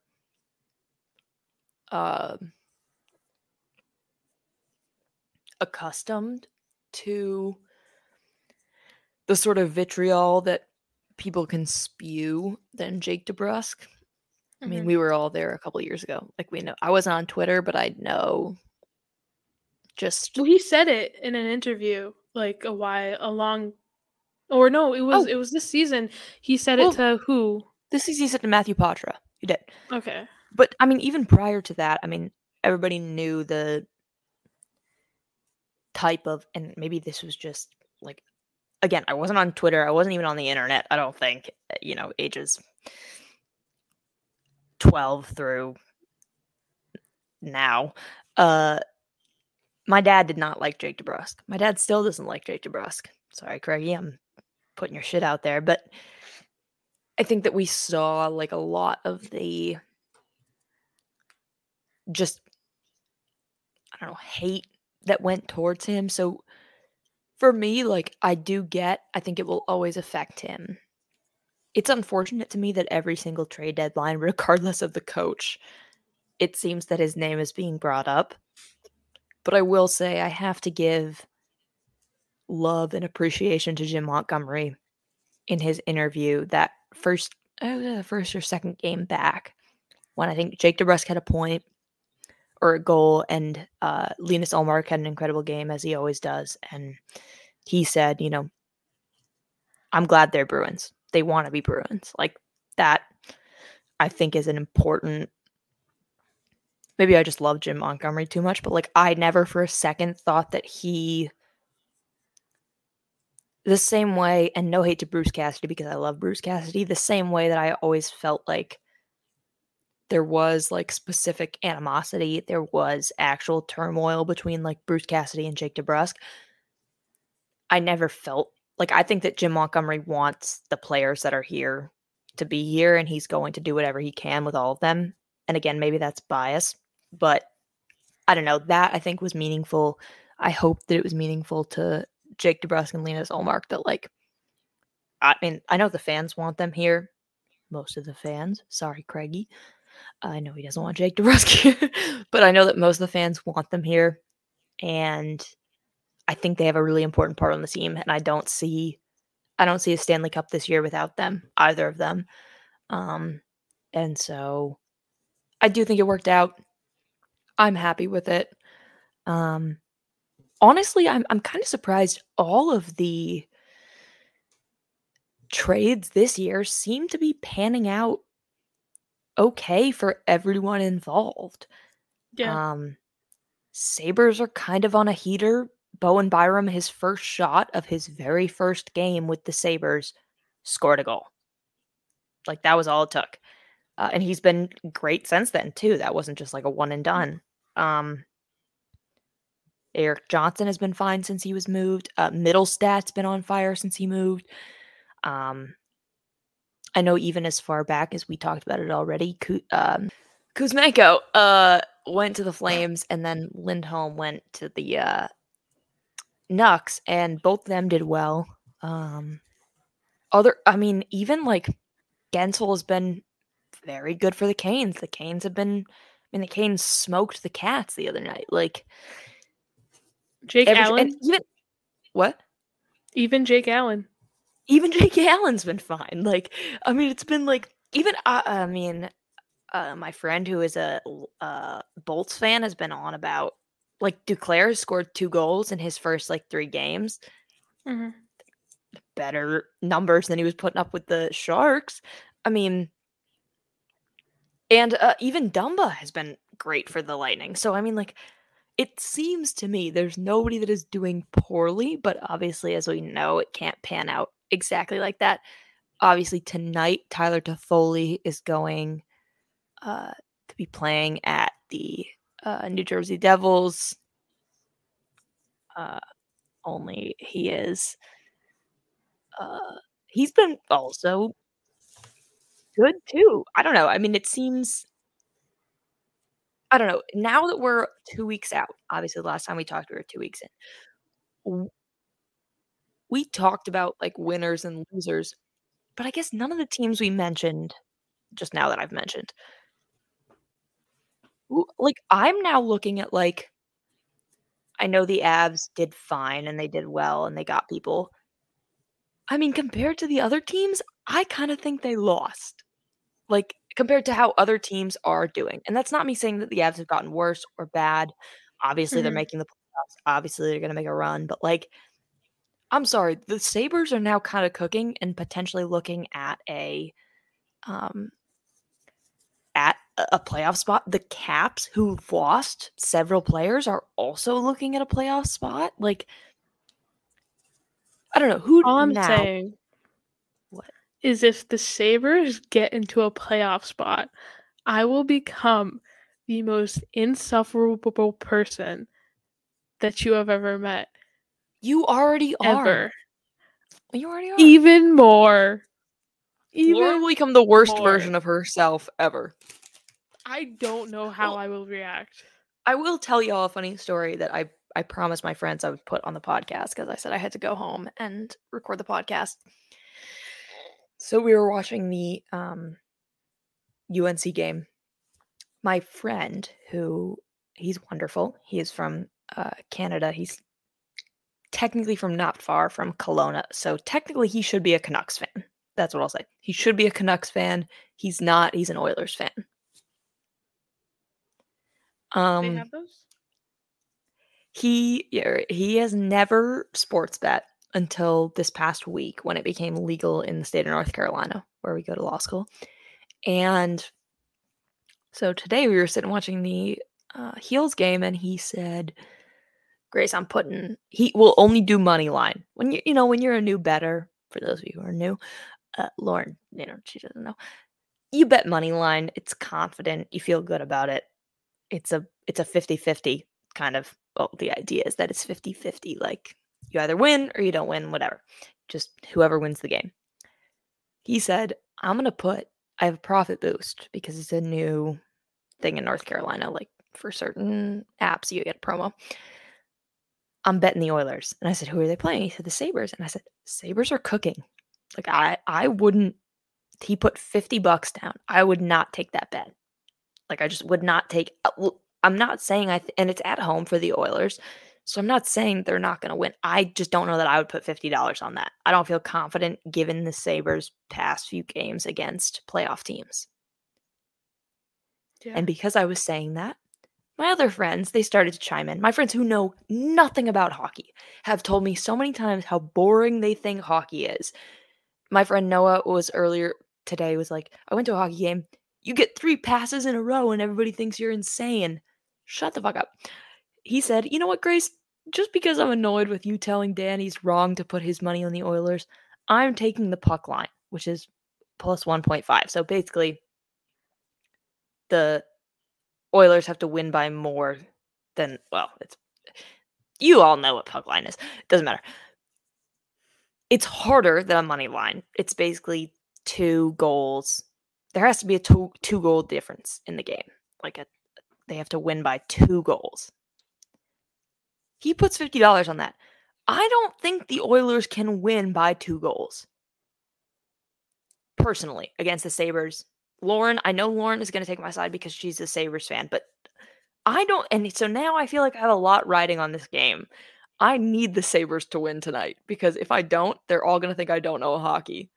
accustomed to the sort of vitriol that people can spew than Jake DeBrusk. I mean, we were all there a couple of years ago. Like we know, I wasn't on Twitter, but I know. Well, he said it in an interview it was this season. He said it to who? This season he said to Matthew Poitras. He did. Okay. But I mean, even prior to that, I mean, everybody knew the type of, and maybe this was just like, again, I wasn't on Twitter. I wasn't even on the internet. I don't think, ages 12 through now. My dad did not like Jake DeBrusk. My dad still doesn't like Jake DeBrusk. Sorry, Craigie, I'm putting your shit out there, but I think that we saw like a lot of the just, I don't know, hate that went towards him. So for me, like, I think it will always affect him. It's unfortunate to me that every single trade deadline, regardless of the coach, it seems that his name is being brought up. But I will say I have to give love and appreciation to Jim Montgomery in his interview that first or second game back, when I think Jake DeBrusk had a point or a goal, and Linus Ullmark had an incredible game, as he always does. And he said, I'm glad they're Bruins. They want to be Bruins. Like, that, I think, is an important. Maybe I just love Jim Montgomery too much, but like, I never for a second thought that he, the same way, and no hate to Bruce Cassidy because I love Bruce Cassidy, the same way that I always felt like there was like specific animosity, there was actual turmoil between like Bruce Cassidy and Jake DeBrusk. I never felt like, I think that Jim Montgomery wants the players that are here to be here, and he's going to do whatever he can with all of them. And again, maybe that's bias, but I don't know. That, I think, was meaningful. I hope that it was meaningful to Jake DeBrusk and Linus Ullmark, that like, I mean, I know the fans want them here. Most of the fans. Sorry, Craigie. I know he doesn't want Jake DeBrusk here, but I know that most of the fans want them here. And I think they have a really important part on the team. And I don't see a Stanley Cup this year without them, either of them. And so I do think it worked out. I'm happy with it. Honestly, I'm kind of surprised all of the trades this year seem to be panning out okay for everyone involved. Yeah. Sabres are kind of on a heater. Bowen Byram, his first shot of his very first game with the Sabres, scored a goal. Like, that was all it took. And he's been great since then, too. That wasn't just like a one and done. Erik Johnson has been fine since he was moved. Middlestad's been on fire since he moved. I know even as far back as we talked about it already, Kuzmenko went to the Flames, and then Lindholm went to the Nucks, and both of them did well. Even like Gensel has been very good for the Canes. The Canes smoked the Cats the other night. Like, Jake Allen. Even Jake Allen. Even Jake Allen's been fine. Like, I mean, it's been like, even my friend who is a Bolts fan has been on about, like, Duclair scored 2 goals in his first like 3 games. Mm-hmm. Better numbers than he was putting up with the Sharks. I mean, and even Dumba has been great for the Lightning. So I mean, like, it seems to me there's nobody that is doing poorly, but obviously, as we know, it can't pan out exactly like that. Obviously, tonight, Tyler Toffoli is going to be playing at the New Jersey Devils. Only he's been also good too. I don't know. I mean, it seems, I don't know. Now that we're 2 weeks out, obviously the last time we talked, we were 2 weeks in. We talked about like winners and losers, but I guess none of the teams we mentioned just now that I've mentioned. Like, I'm now looking at, like, I know the Avs did fine and they did well and they got people. I mean, compared to the other teams, I kind of think they lost. Like, compared to how other teams are doing. And that's not me saying that the Avs have gotten worse or bad. Obviously, they're making the playoffs. Obviously, they're going to make a run. But, like, I'm sorry, the Sabres are now kind of cooking and potentially looking at a playoff spot. The Caps, who lost several players, are also looking at a playoff spot. Like, I don't know who All I'm now. saying What? is if the Sabres get into a playoff spot, I will become the most insufferable person that you have ever met. You already are. Ever. You already are. Even more. Lauren will become the worst version of herself ever. I don't know how I will react. I will tell y'all a funny story that I promised my friends I would put on the podcast because I said I had to go home and record the podcast. So we were watching the UNC game. My friend, he's wonderful. He is from Canada. He's technically from not far from Kelowna. So technically he should be a Canucks fan. That's what I'll say. He should be a Canucks fan. He's not. He's an Oilers fan. They have those? He has never sports bet until this past week when it became legal in the state of North Carolina, where we go to law school. And so today we were sitting watching the Heels game, and he said, "Grace, he will only do money line when when you're a new bettor. For those of you who are new, Lauren, she doesn't know. You bet money line. It's confident. You feel good about it. It's a 50-50 kind of. Well, the idea is that it's 50-50. Like, you either win or you don't win, whatever. Just whoever wins the game." He said, I have a profit boost because it's a new thing in North Carolina. Like, for certain apps, you get a promo. I'm betting the Oilers. And I said, who are they playing? He said, the Sabres. And I said, Sabres are cooking. Like, I wouldn't. He put $50 down. I would not take that bet. Like, I just would not take. I'm not saying and it's at home for the Oilers, so I'm not saying they're not going to win. I just don't know that I would put $50 on that. I don't feel confident given the Sabres' past few games against playoff teams. Yeah. And because I was saying that, my other friends, they started to chime in. My friends who know nothing about hockey have told me so many times how boring they think hockey is. My friend Noah was earlier today was like, I went to a hockey game. You get 3 passes in a row and everybody thinks you're insane. Shut the fuck up. He said, you know what, Grace? Just because I'm annoyed with you telling Dan he's wrong to put his money on the Oilers, I'm taking the puck line, which is plus 1.5. So basically, the Oilers have to win by more than, you all know what puck line is. It doesn't matter. It's harder than a money line. It's basically 2 goals. There has to be a two goal difference in the game. They have to win by 2 goals. He puts $50 on that. I don't think the Oilers can win by 2 goals. Personally, against the Sabres. I know Lauren is going to take my side because she's a Sabres fan, but I don't. And so now I feel like I have a lot riding on this game. I need the Sabres to win tonight because if I don't, they're all going to think I don't know hockey.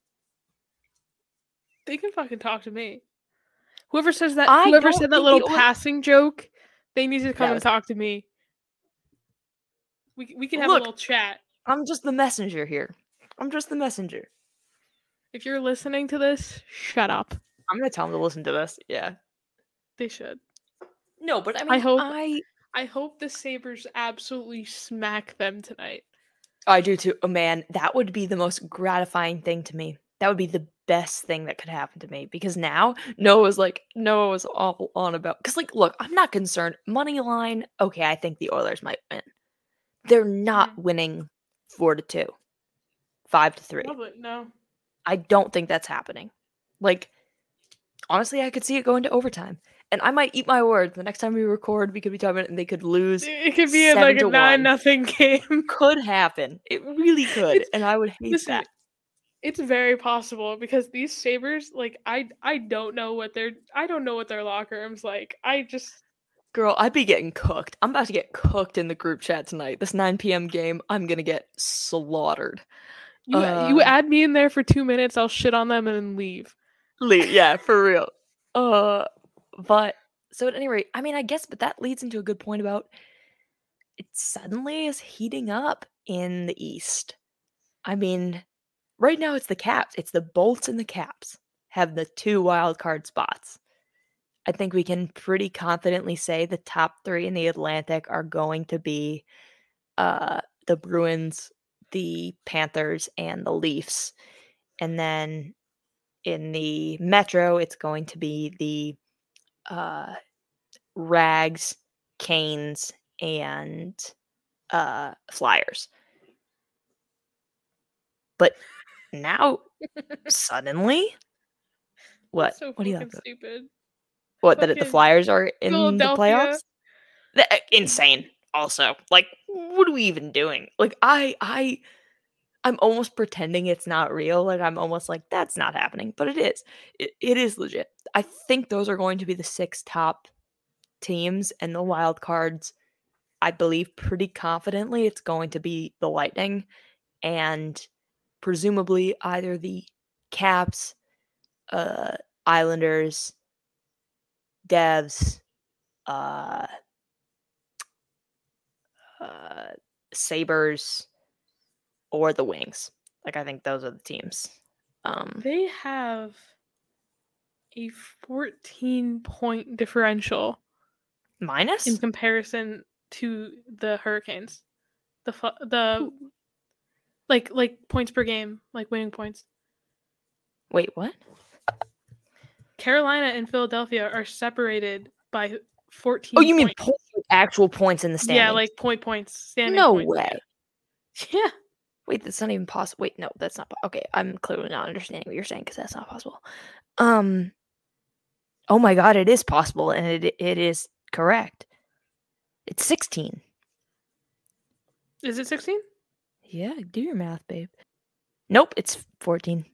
They can fucking talk to me. Whoever said that little passing joke, they need to come and talk to me. We can have a little chat. I'm just the messenger here. I'm just the messenger. If you're listening to this, shut up. I'm going to tell them to listen to this. Yeah. They should. No, but I mean, I hope the Sabres absolutely smack them tonight. I do too. Oh man, that would be the most gratifying thing to me. That would be the best thing that could happen to me because now Noah was all on about. Because look, I'm not concerned. Money line, okay, I think the Oilers might win. They're not winning 4-2, 5-3. Probably, no. I don't think that's happening. Honestly, I could see it going to overtime. And I might eat my words. The next time we record, we could be talking about it and they could lose. It could be a 9-0 game. Could happen. It really could. And I would hate that. It's very possible because these Sabres, I don't know what their locker room's like. Girl, I'd be getting cooked. I'm about to get cooked in the group chat tonight. This 9 p.m. game, I'm gonna get slaughtered. You add me in there for 2 minutes, I'll shit on them and then leave. Yeah, for real. But so at any rate, I mean, I guess, but that leads into a good point about it suddenly is heating up in the East. I mean, right now it's the Caps. It's the Bolts and the Caps have the 2 wild card spots. I think we can pretty confidently say the top 3 in the Atlantic are going to be the Bruins, the Panthers, and the Leafs. And then in the Metro, it's going to be the Rags, Canes, and Flyers. But now, suddenly, what? That's so What do you fucking like? stupid. What, that the Fucking Flyers are in the Philadelphia. playoffs? Insane. Also, like, what are we even doing? Like, I'm almost pretending it's not real. Like, I'm almost like, that's not happening. But it is. It is legit. I think those are going to be the 6 top teams, and the wild cards, I believe pretty confidently it's going to be the Lightning and presumably either the Caps, Islanders, Devs, uh, Sabres, or the Wings. Like, I think those are the teams. They have a 14-point differential Minus? in comparison to the Hurricanes. The like points per game, like winning points. Wait, what? Carolina and Philadelphia are separated by 14 Oh, you mean points. actual points in the standings? Yeah, like points. Standing no points, way. Yeah. Wait, that's not even possible. Wait, no, that's not. Okay, I'm clearly not understanding what you're saying because that's not possible. Oh my god, it is possible, and it is correct. It's 16. Is it 16? Yeah, do your math, babe. Nope, it's 14.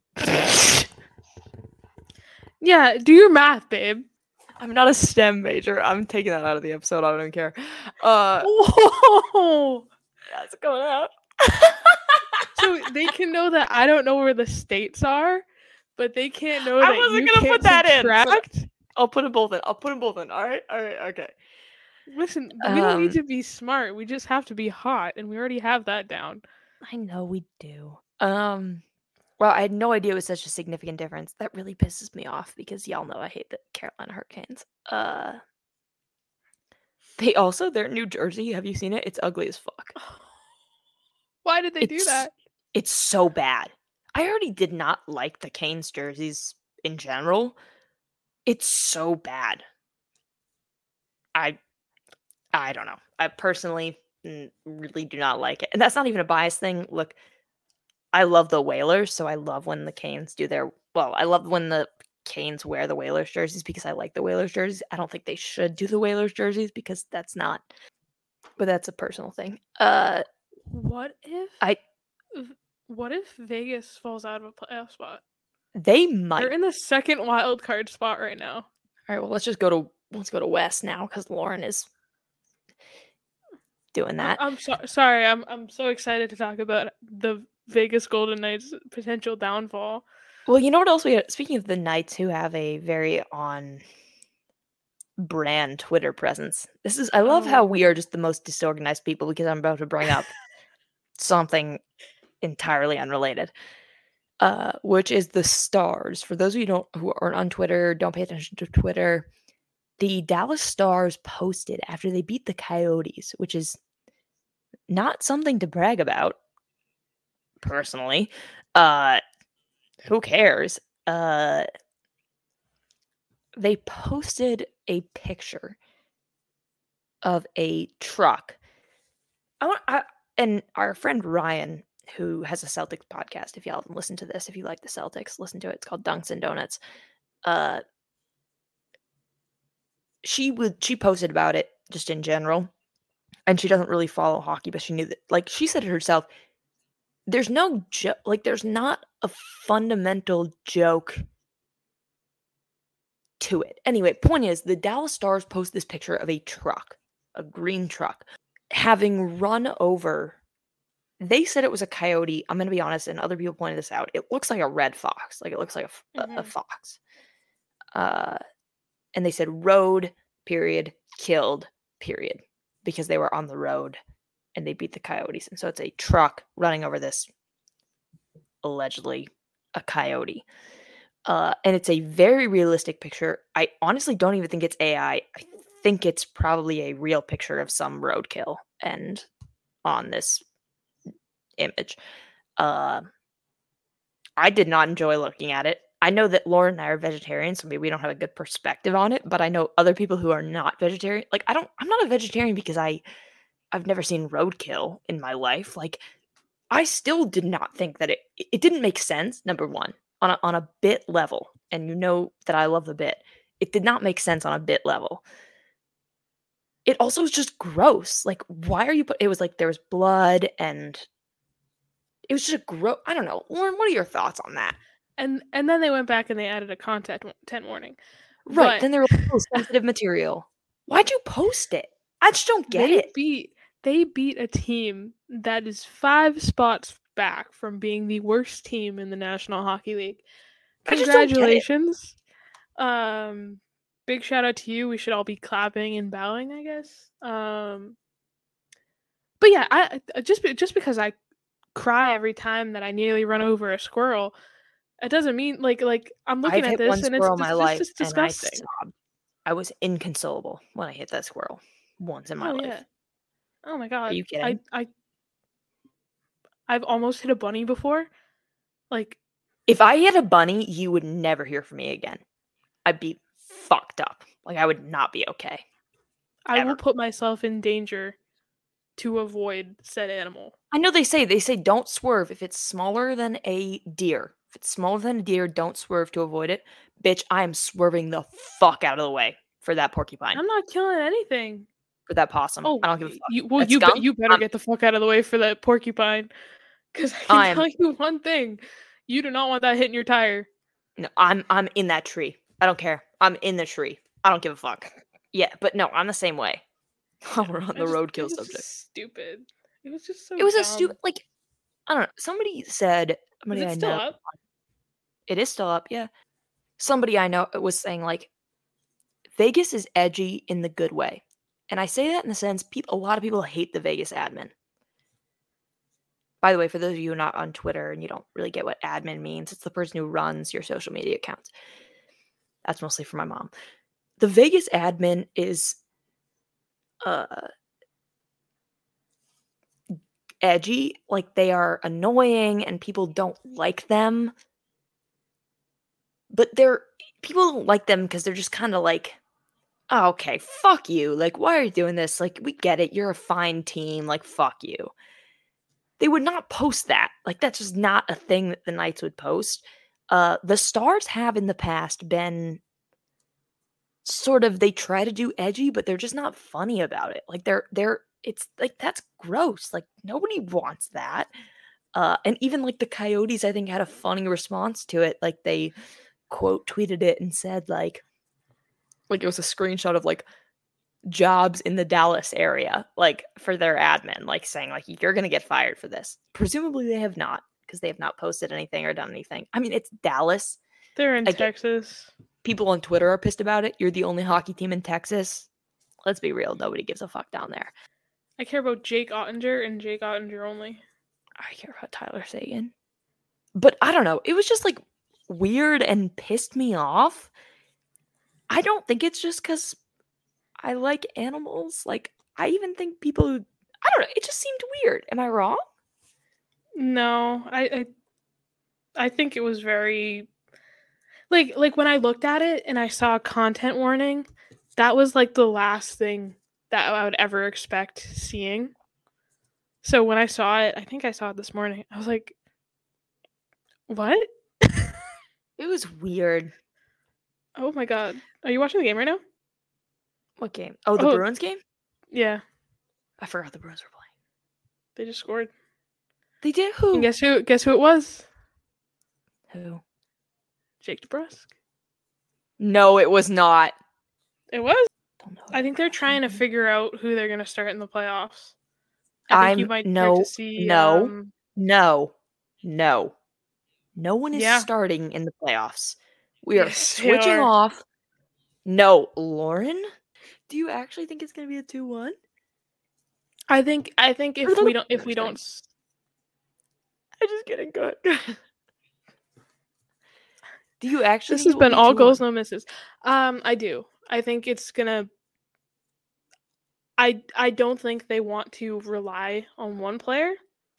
Yeah, do your math, babe. I'm not a STEM major. I'm taking that out of the episode. I don't even care. Whoa! That's going out. So they can know that I don't know where the states are, but they can't know that I wasn't you gonna can't put that subtract? in. I'll put them both in. All right, okay. Listen, we don't need to be smart. We just have to be hot, and we already have that down. I know we do. Well, I had no idea it was such a significant difference. That really pisses me off because y'all know I hate the Carolina Hurricanes. They also, their New Jersey, have you seen it? It's ugly as fuck. Why did they do that? It's so bad. I already did not like the Canes jerseys in general. It's so bad. I don't know. I personally really do not like it. And that's not even a bias thing. Look, I love the Whalers, so I love when the Canes do their... Well, I love when the Canes wear the Whalers jerseys because I like the Whalers jerseys. I don't think they should do the Whalers jerseys because that's not... But that's a personal thing. What if Vegas falls out of a playoff spot? They might. They're in the second wild card spot right now. All right, well, let's go to West now because Lauren is doing that. I'm sorry. I'm so excited to talk about the Vegas Golden Knights' potential downfall. Well, you know what else we have? Speaking of the Knights, who have a very on brand Twitter presence. I love how we are just the most disorganized people because I'm about to bring up something entirely unrelated. Which is the Stars. For those of you who aren't on Twitter, don't pay attention to Twitter. The Dallas Stars posted after they beat the Coyotes, which is not something to brag about, personally. Who cares? They posted a picture of a truck. And our friend Ryan, who has a Celtics podcast, if y'all haven't listened to this, if you like the Celtics, listen to it. It's called Dunks and Donuts. She posted about it just in general, and she doesn't really follow hockey, but she knew that, like, she said it herself, there's no joke, like, there's not a fundamental joke to it. Anyway, point is, the Dallas Stars post this picture of a truck, a green truck, having run over... They said it was a coyote. I'm going to be honest, and other people pointed this out. It looks like a red fox. Like, it looks like a fox. And they said road, period, killed, period. Because they were on the road and they beat the coyotes. And so it's a truck running over this, allegedly, a coyote. And it's a very realistic picture. I honestly don't even think it's AI. I think it's probably a real picture of some roadkill and on this image. Uh, I did not enjoy looking at it. I know that Lauren and I are vegetarians, so maybe we don't have a good perspective on it, but I know other people who are not vegetarian. Like I'm not a vegetarian because I've never seen roadkill in my life. Like I still did not think that it didn't make sense, number 1, on a bit level. And you know that I love the bit. It did not make sense on a bit level. It also was just gross. Like why are you it was like there was blood and it was just a gross. I don't know. Lauren, what are your thoughts on that? And then they went back and they added a content warning. Right, But then they were like, "Oh, sensitive material." Why'd you post it? I just don't get it. they beat a team that is 5 spots back from being the worst team in the National Hockey League. I just don't get it. Congratulations. Big shout out to you. We should all be clapping and bowing, I guess. But yeah, I just because I cry every time that I nearly run over a squirrel, it doesn't mean like I'm looking I've at hit one this and it's squirrel in my just life, just and I disgusting. sobbed. I was inconsolable when I hit that squirrel once in my Oh yeah. life. Oh my Are god. you kidding? I've almost hit a bunny before. Like If I hit a bunny, you would never hear from me again. I'd be fucked up. Like, I would not be okay. I will Ever. put myself in danger to avoid said animal. I know they say don't swerve if it's smaller than a deer. If it's smaller than a deer, don't swerve to avoid it. Bitch, I am swerving the fuck out of the way for that porcupine. I'm not killing anything. For that possum. I Oh, don't give a fuck. you well That skunk? you better get the fuck out of the way for that porcupine, because I can I'm tell you one thing: you do not want that hitting your tire. no, I'm in that tree. I don't care. I'm in the tree. I don't give a fuck. Yeah, but no, I'm the same way. We're on the It roadkill was subject. just stupid. It was just so It was a dumb. like I don't know. Somebody said Is somebody it I still know. up? It is still up, yeah. Somebody I know was saying like Vegas is edgy in the good way. And I say that in the sense a lot of people hate the Vegas admin. By the way, for those of you who are not on Twitter and you don't really get what admin means, it's the person who runs your social media accounts. That's mostly for my mom. The Vegas admin is edgy, like they are annoying and people don't like them. But people don't like them because they're just kind of like, oh, okay, fuck you. Like, why are you doing this? Like, we get it. You're a fine team. Like, fuck you. They would not post that. Like, that's just not a thing that the Knights would post. The Stars have in the past been sort of, they try to do edgy, but they're just not funny about it. Like, it's like, that's gross. Like, nobody wants that. And even like the Coyotes, I think, had a funny response to it. Like, they quote tweeted it and said, like it was a screenshot of like jobs in the Dallas area, like for their admin, like saying like you're gonna get fired for this. Presumably they have not, because they have not posted anything or done anything. I mean, it's Dallas. They're in Again, Texas. people on Twitter are pissed about it. You're the only hockey team in Texas. Let's be real, nobody gives a fuck down there. I care about Jake Ottinger and Jake Ottinger only. I care about Tyler Seguin. But I don't know. It was just like weird and pissed me off. I don't think it's just because I like animals. Like, I even think people who, I don't know, it just seemed weird. Am I wrong? No, I think it was very like when I looked at it and I saw a content warning, that was like the last thing that I would ever expect seeing. So when I saw it, I think I saw it this morning. I was like, "What?" It was weird. Oh my god. Are you watching the game right now? What game? Oh, the Bruins game? Yeah. I forgot the Bruins were playing. They just scored. They did? Who? And guess who it was? Who? Jake DeBrusk. No, it was not. It was. Don't know. I think they're trying to figure out who they're going to start in the playoffs. I think you might start to see No. No one is starting in the playoffs. We are switching off. No, Lauren, do you actually think it's going to be a 2-1? I think if we don't I'm just kidding. Go ahead. Do you actually This think has it will been be all 2-1? goals, no misses. I do. I think it's gonna. I don't think they want to rely on one player.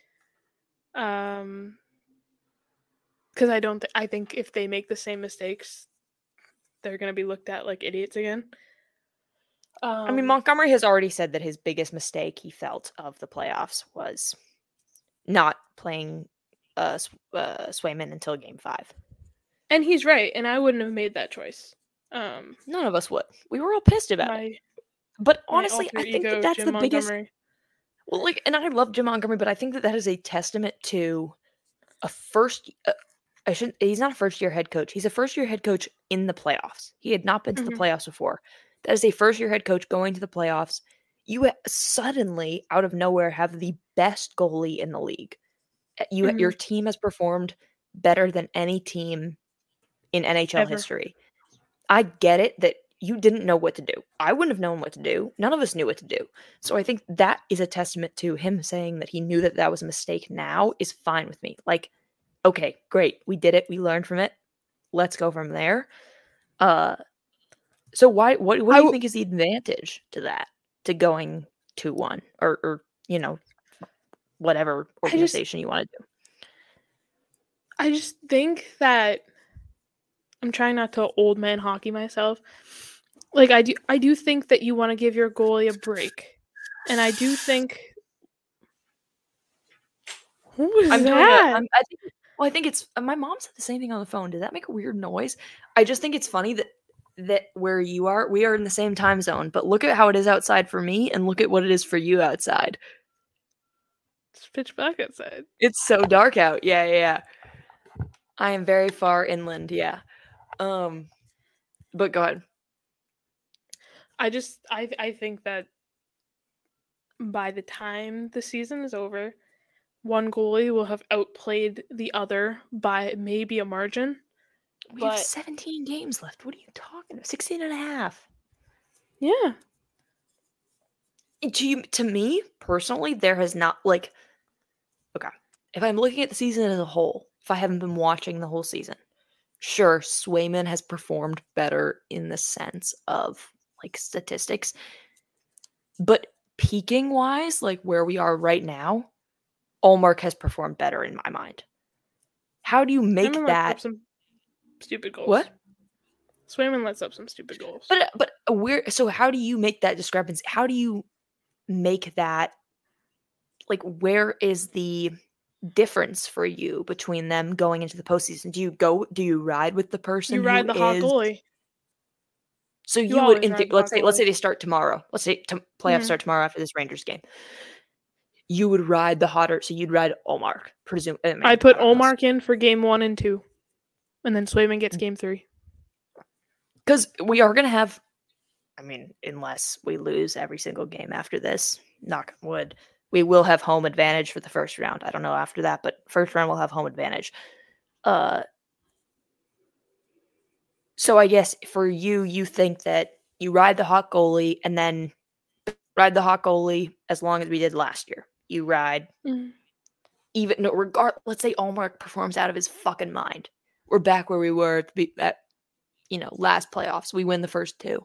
Because I think if they make the same mistakes, they're gonna be looked at like idiots again. I mean, Montgomery has already said that his biggest mistake he felt of the playoffs was not playing Swayman until Game 5. And he's right, and I wouldn't have made that choice. None of us would. We were all pissed about it. But My honestly, alter I think that ego, that's Jim the biggest. Montgomery. Well, like, and I love Jim Montgomery, but I think that is a testament to a first. I shouldn't. He's not a first-year head coach. He's a first-year head coach in the playoffs. He had not been to the playoffs before. That is a first-year head coach going to the playoffs. You suddenly, out of nowhere, have the best goalie in the league. Your team has performed better than any team in NHL history. I get it that you didn't know what to do. I wouldn't have known what to do. None of us knew what to do. So I think that is a testament to him saying that he knew that that was a mistake now is fine with me. Like, okay, great. We did it. We learned from it. Let's go from there. So what do you think is the advantage to that? To going 2-1 or whatever organization you want to do. I just think that I'm trying not to old man hockey myself. Like I do think that you want to give your goalie a break. And I do think who was that? I think it's my mom said the same thing on the phone. Did that make a weird noise? I just think it's funny that where you are, we are in the same time zone, but look at how it is outside for me and look at what it is for you outside. It's pitch black outside. It's so dark out. Yeah. I am very far inland, yeah. But go ahead. I think that by the time the season is over, one goalie will have outplayed the other by maybe a margin. We have 17 games left. What are you talking about? 16 and a half. Yeah. To me, personally, there has not, like, okay, if I'm looking at the season as a whole, if I haven't been watching the whole season, sure, Swayman has performed better in the sense of, like, statistics. But peaking-wise, like, where we are right now, Ullmark has performed better in my mind. How do you make Swayman that? Lets up some stupid goals. What? Swayman lets up some stupid goals. But so how do you make that discrepancy? How do you make that, like, where is the difference for you between them going into the postseason? Do you ride with the person you ride the hot goalie? So you would, let's say they start tomorrow. Let's say playoffs start tomorrow after this Rangers game. You would ride the hotter, so you'd ride Ullmark, presume. I'd put Ullmark in for game 1 and 2, and then Swayman gets game 3. Because we are going to have, I mean, unless we lose every single game after this, knock on wood, we will have home advantage for the first round. I don't know after that, but first round we'll have home advantage. So I guess for you think that you ride the hot goalie and then ride the hot goalie as long as we did last year. You ride let's say Ullmark performs out of his fucking mind. We're back where we were at last playoffs. We win the first 2.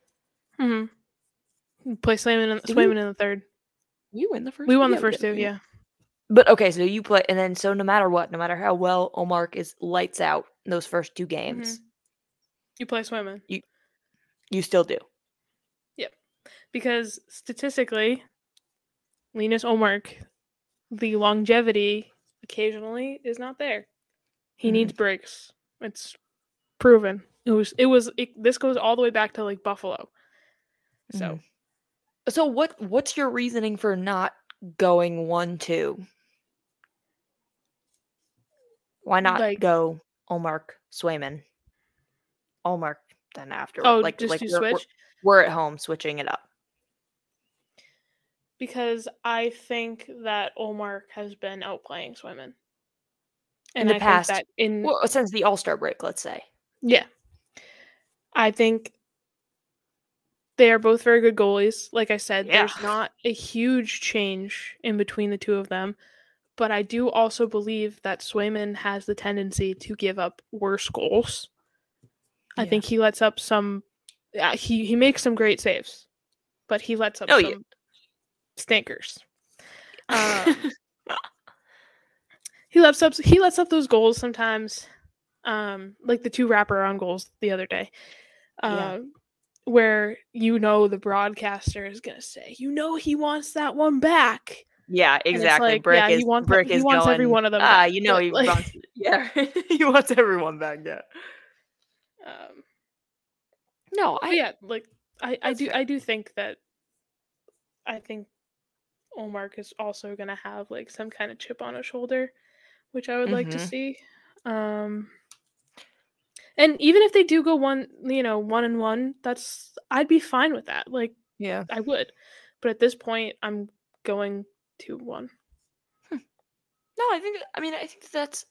Play Swayman in the third. We win the first. We won the first 2, yeah. But okay, so you play, and then so no matter how well Ullmark is lights out in those first 2 games, you play Swayman. You still do. Yep, because statistically, Linus Ullmark, the longevity occasionally is not there. He needs breaks. It's proven. This goes all the way back to like Buffalo. So what's your reasoning for not going 1-2? Why not go Ullmark, Swayman, Ullmark then after? Switch? We're at home switching it up. Because I think that Ullmark has been outplaying Swayman. In the past, since the All-Star break, let's say. Yeah. I think they are both very good goalies. Like I said, there's not a huge change in between the two of them. but I do also believe that Swayman has the tendency to give up worse goals. I think he lets up some. He makes some great saves, but he lets up some stinkers. He lets up those goals sometimes, like the 2 wraparound goals the other day, where the broadcaster is gonna say, he wants that one back. Yeah, exactly. Like, Brick he wants going, every one of them back. he wants, he wants everyone back. Yeah. No, I do think that I think Ullmark is also gonna have like some kind of chip on his shoulder, which I would like to see. And even if they do go 1-1, I'd be fine with that. Like, I would. But at this point, I'm going 2-1. No, I think that's,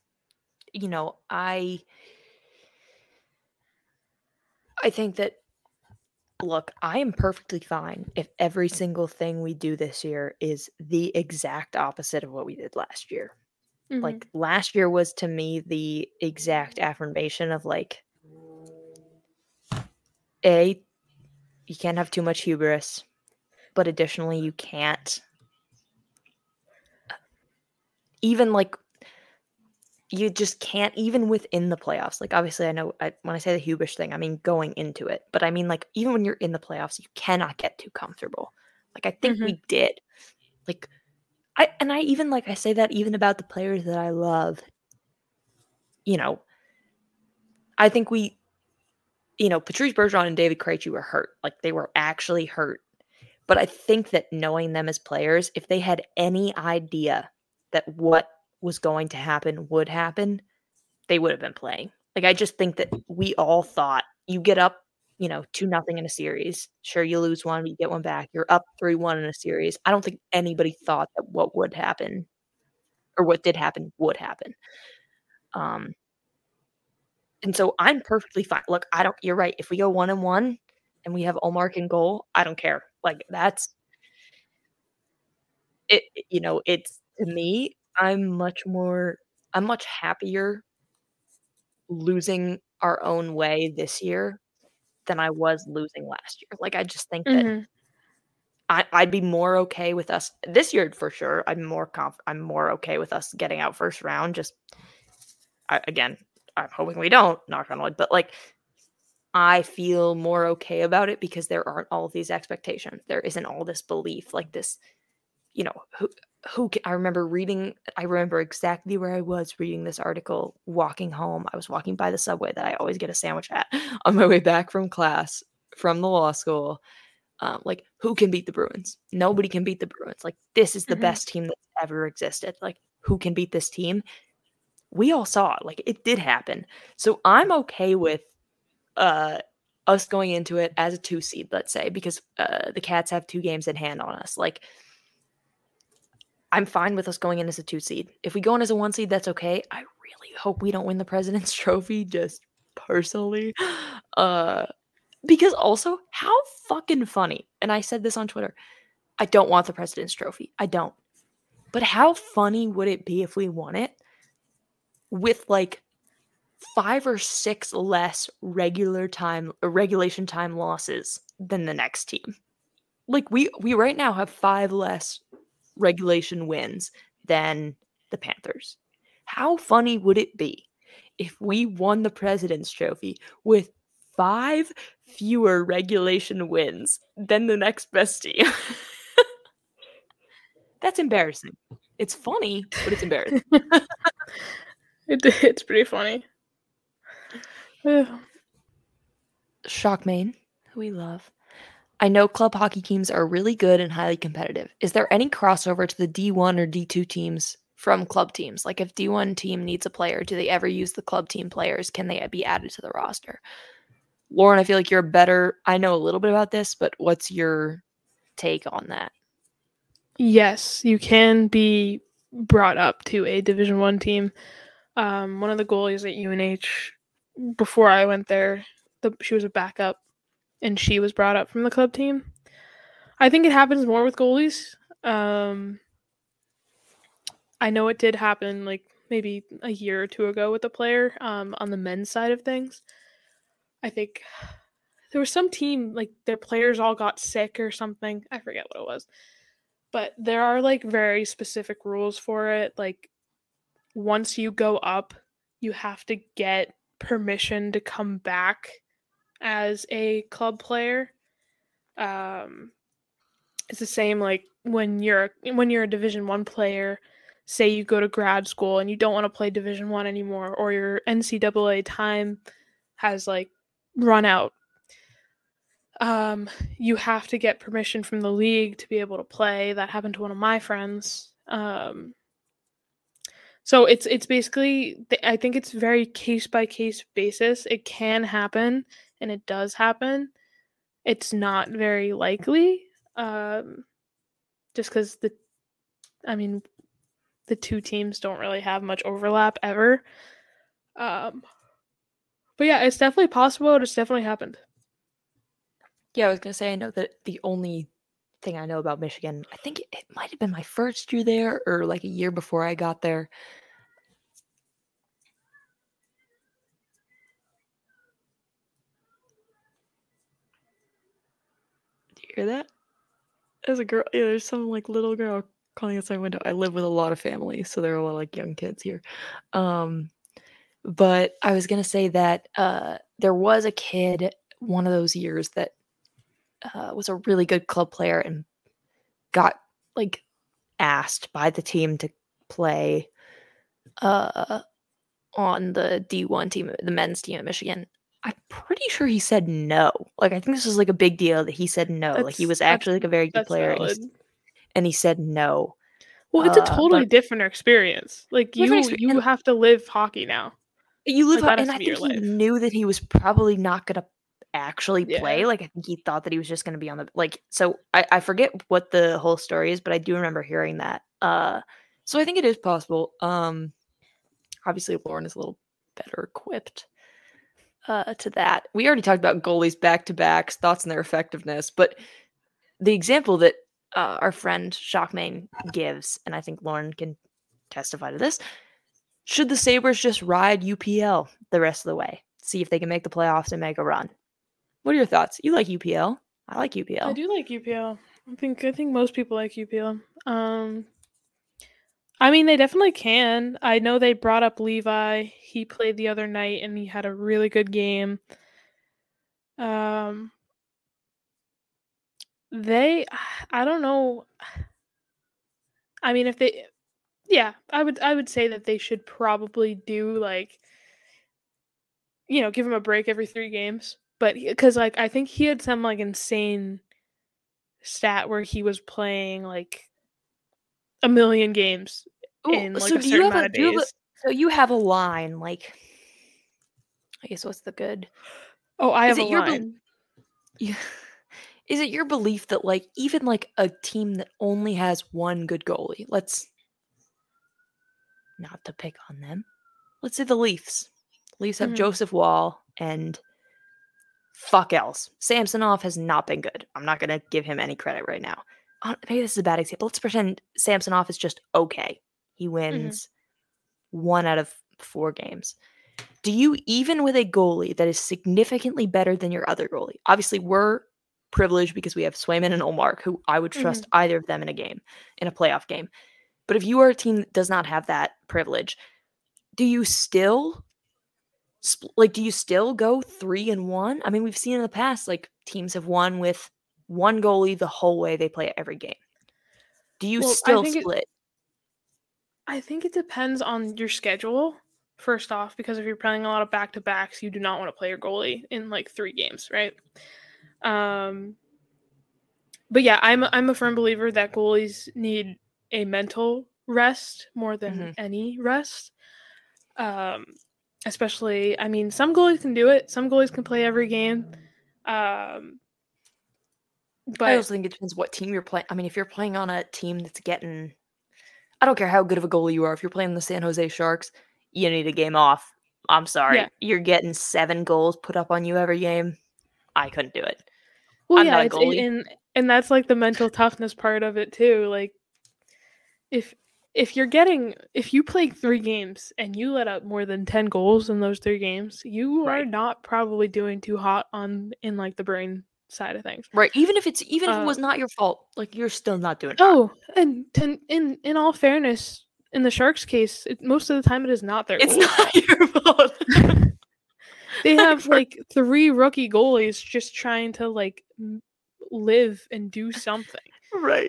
I think that, look, I am perfectly fine if every single thing we do this year is the exact opposite of what we did last year. Mm-hmm. Like, last year was, to me, the exact affirmation of, like, A, you can't have too much hubris, but additionally, you can't even, like, you just can't, even within the playoffs. Like, obviously, I know when I say the hubris thing, I mean going into it. But I mean, like, even when you're in the playoffs, you cannot get too comfortable. Like, I think we did. Like, I even, like, I say that even about the players that I love. I think we, Patrice Bergeron and David Krejci were hurt. Like, they were actually hurt. But I think that knowing them as players, if they had any idea that what was going to happen would happen, they would have been playing. Like, I just think that we all thought you get up, 2-0 in a series. Sure, you lose one, but you get one back. You're up 3-1 in a series. I don't think anybody thought that what would happen or what did happen would happen. And so I'm perfectly fine. Look, you're right. If we go 1-1 and we have Ullmark in goal, I don't care. Like, that's it. It's, to me, I'm much happier losing our own way this year than I was losing last year. Like, I just think that I'd be more okay with us this year for sure. I'm more okay with us getting out first round. Just, again, I'm hoping we don't, knock on wood, but, like, I feel more okay about it because there aren't all of these expectations. There isn't all this belief, like this, I remember exactly where I was reading this article walking home. I was walking by the Subway that I always get a sandwich at on my way back from class from the law school. Like, who can beat the Bruins? Nobody can beat the Bruins. Like, this is the best team that's ever existed. Like, who can beat this team? We all saw it. Like, it did happen. So I'm okay with us going into it as a 2 seed, let's say, because the Cats have 2 games in hand on us. Like, I'm fine with us going in as a 2 seed. If we go in as a 1 seed, that's okay. I really hope we don't win the President's Trophy, just personally. Because also, how fucking funny, and I said this on Twitter, I don't want the President's Trophy. I don't. But how funny would it be if we won it with, like, 5 or 6 less regulation time losses than the next team? Like, we right now have 5 less regulation wins than the Panthers. How funny would it be if we won the President's Trophy with 5 fewer regulation wins than the next best team? That's embarrassing. It's funny, but it's embarrassing. It's pretty funny. Shockmain, who we love. I know club hockey teams are really good and highly competitive. Is there any crossover to the D1 or D2 teams from club teams? Like, if D1 team needs a player, do they ever use the club team players? Can they be added to the roster? Lauren, I feel like I know a little bit about this, but what's your take on that? Yes, you can be brought up to a Division 1 team. One of the goalies at UNH, before I went there, she was a backup, and she was brought up from the club team. I think it happens more with goalies. I I know it did happen like maybe a year or two ago with a player on the men's side of things. I think there was some team like their players all got sick or something. I forget what it was. But there are like very specific rules for it. Like once you go up, you have to get permission to come back as a club player. It's the same like when you're a Division 1 player, say you go to grad school and you don't want to play Division 1 anymore, or your NCAA time has like run out. You have to get permission from the league to be able to play. That happened to one of my friends. So it's basically, I think it's very case by case basis. It can happen, and it does happen. It's not very likely, just because the two teams don't really have much overlap ever. But yeah, it's definitely possible. It's definitely happened. Yeah, I was gonna say, I know that the only thing I know about Michigan, I think it might have been my first year there or like a year before I got there. Do you hear that? There's a girl, yeah, there's some like little girl calling outside my window. I live with a lot of families, so there are a lot of like young kids here. But I was gonna say that there was a kid one of those years that was a really good club player and got like asked by the team to play on the D1 team, the men's team at Michigan. I'm pretty sure he said no. Like, I think this was like a big deal that he said no. Like, he was actually like a very good player, and he said no. Well, it's a totally different experience. Like you have to live hockey now. You live, like, and I think he knew that he was probably not going to actually play. Yeah. Like, I think he thought that he was just going to be on the like. So I forget what the whole story is, but I do remember hearing that. So I think it is possible. Obviously, Lauren is a little better equipped to that. We already talked about goalies back-to-backs, thoughts on their effectiveness, but the example that our friend Shockmain gives, and I think Lauren can testify to this, should the Sabres just ride UPL the rest of the way? See if they can make the playoffs and make a run. What are your thoughts? You like UPL. I like UPL. I do like UPL. I think most people like UPL. I mean, they definitely can. I know they brought up Levi. He played the other night, and he had a really good game. I don't know. I mean, if they, yeah, I would say that they should probably do like, give him a break every 3 games. But because like I think he had some like insane stat where he was playing like a million games in like a certain amount of days. So you have a line like, I guess what's the good? Oh, I have a line. Is it your belief that like even like a team that only has one good goalie, let's not to pick on them, let's say the Leafs. Leafs have Joseph Woll and fuck else. Samsonov has not been good. I'm not going to give him any credit right now. Maybe this is a bad example. Let's pretend Samsonov is just okay. He wins 1 out of 4 games. Do you, even with a goalie that is significantly better than your other goalie, obviously we're privileged because we have Swayman and Ullmark, who I would trust either of them in a playoff game. But if you are a team that does not have that privilege, do you still go 3-1? I mean, we've seen in the past, like, teams have won with one goalie the whole way they play every game. Do you still split? I think it depends on your schedule, first off, because if you're playing a lot of back-to-backs, you do not want to play your goalie in, like, 3 games, right? But yeah, I'm a firm believer that goalies need a mental rest more than any rest. Especially, I mean, some goalies can do it. Some goalies can play every game. But I also think it depends what team you're playing. I mean, if you're playing on a team that's getting, I don't care how good of a goalie you are. If you're playing the San Jose Sharks, you need a game off. I'm sorry. Yeah. You're getting 7 goals put up on you every game. I couldn't do it. Well, I'm not a goalie. And that's like the mental toughness part of it too. Like, if if you play 3 games and you let up more than 10 goals in those 3 games, you are Right. not probably doing too hot in like the brain side of things. Right. Even if it was not your fault, like you're still not doing hot. Oh, and in all fairness, in the Sharks case, most of the time it is not their It's goal. not your fault. They have like 3 rookie goalies just trying to like live and do something. Right.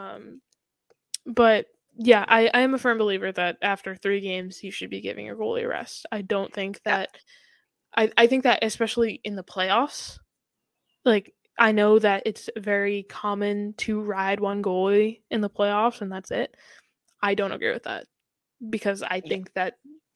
But yeah, I am a firm believer that after 3 games you should be giving your goalie a rest. I don't think that I think that especially in the playoffs, like I know that it's very common to ride one goalie in the playoffs and that's it. I don't agree with that because I think that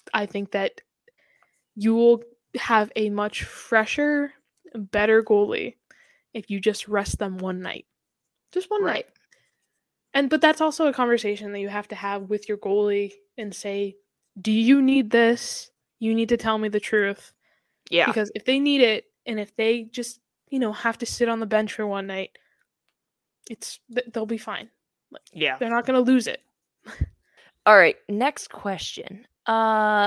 you will have a much fresher, better goalie if you just rest them one night. Just one night. But that's also a conversation that you have to have with your goalie and say, do you need this? You need to tell me the truth. Yeah. Because if they need it and if they just, have to sit on the bench for one night, they'll be fine. Yeah. They're not going to lose it. All right, next question. Does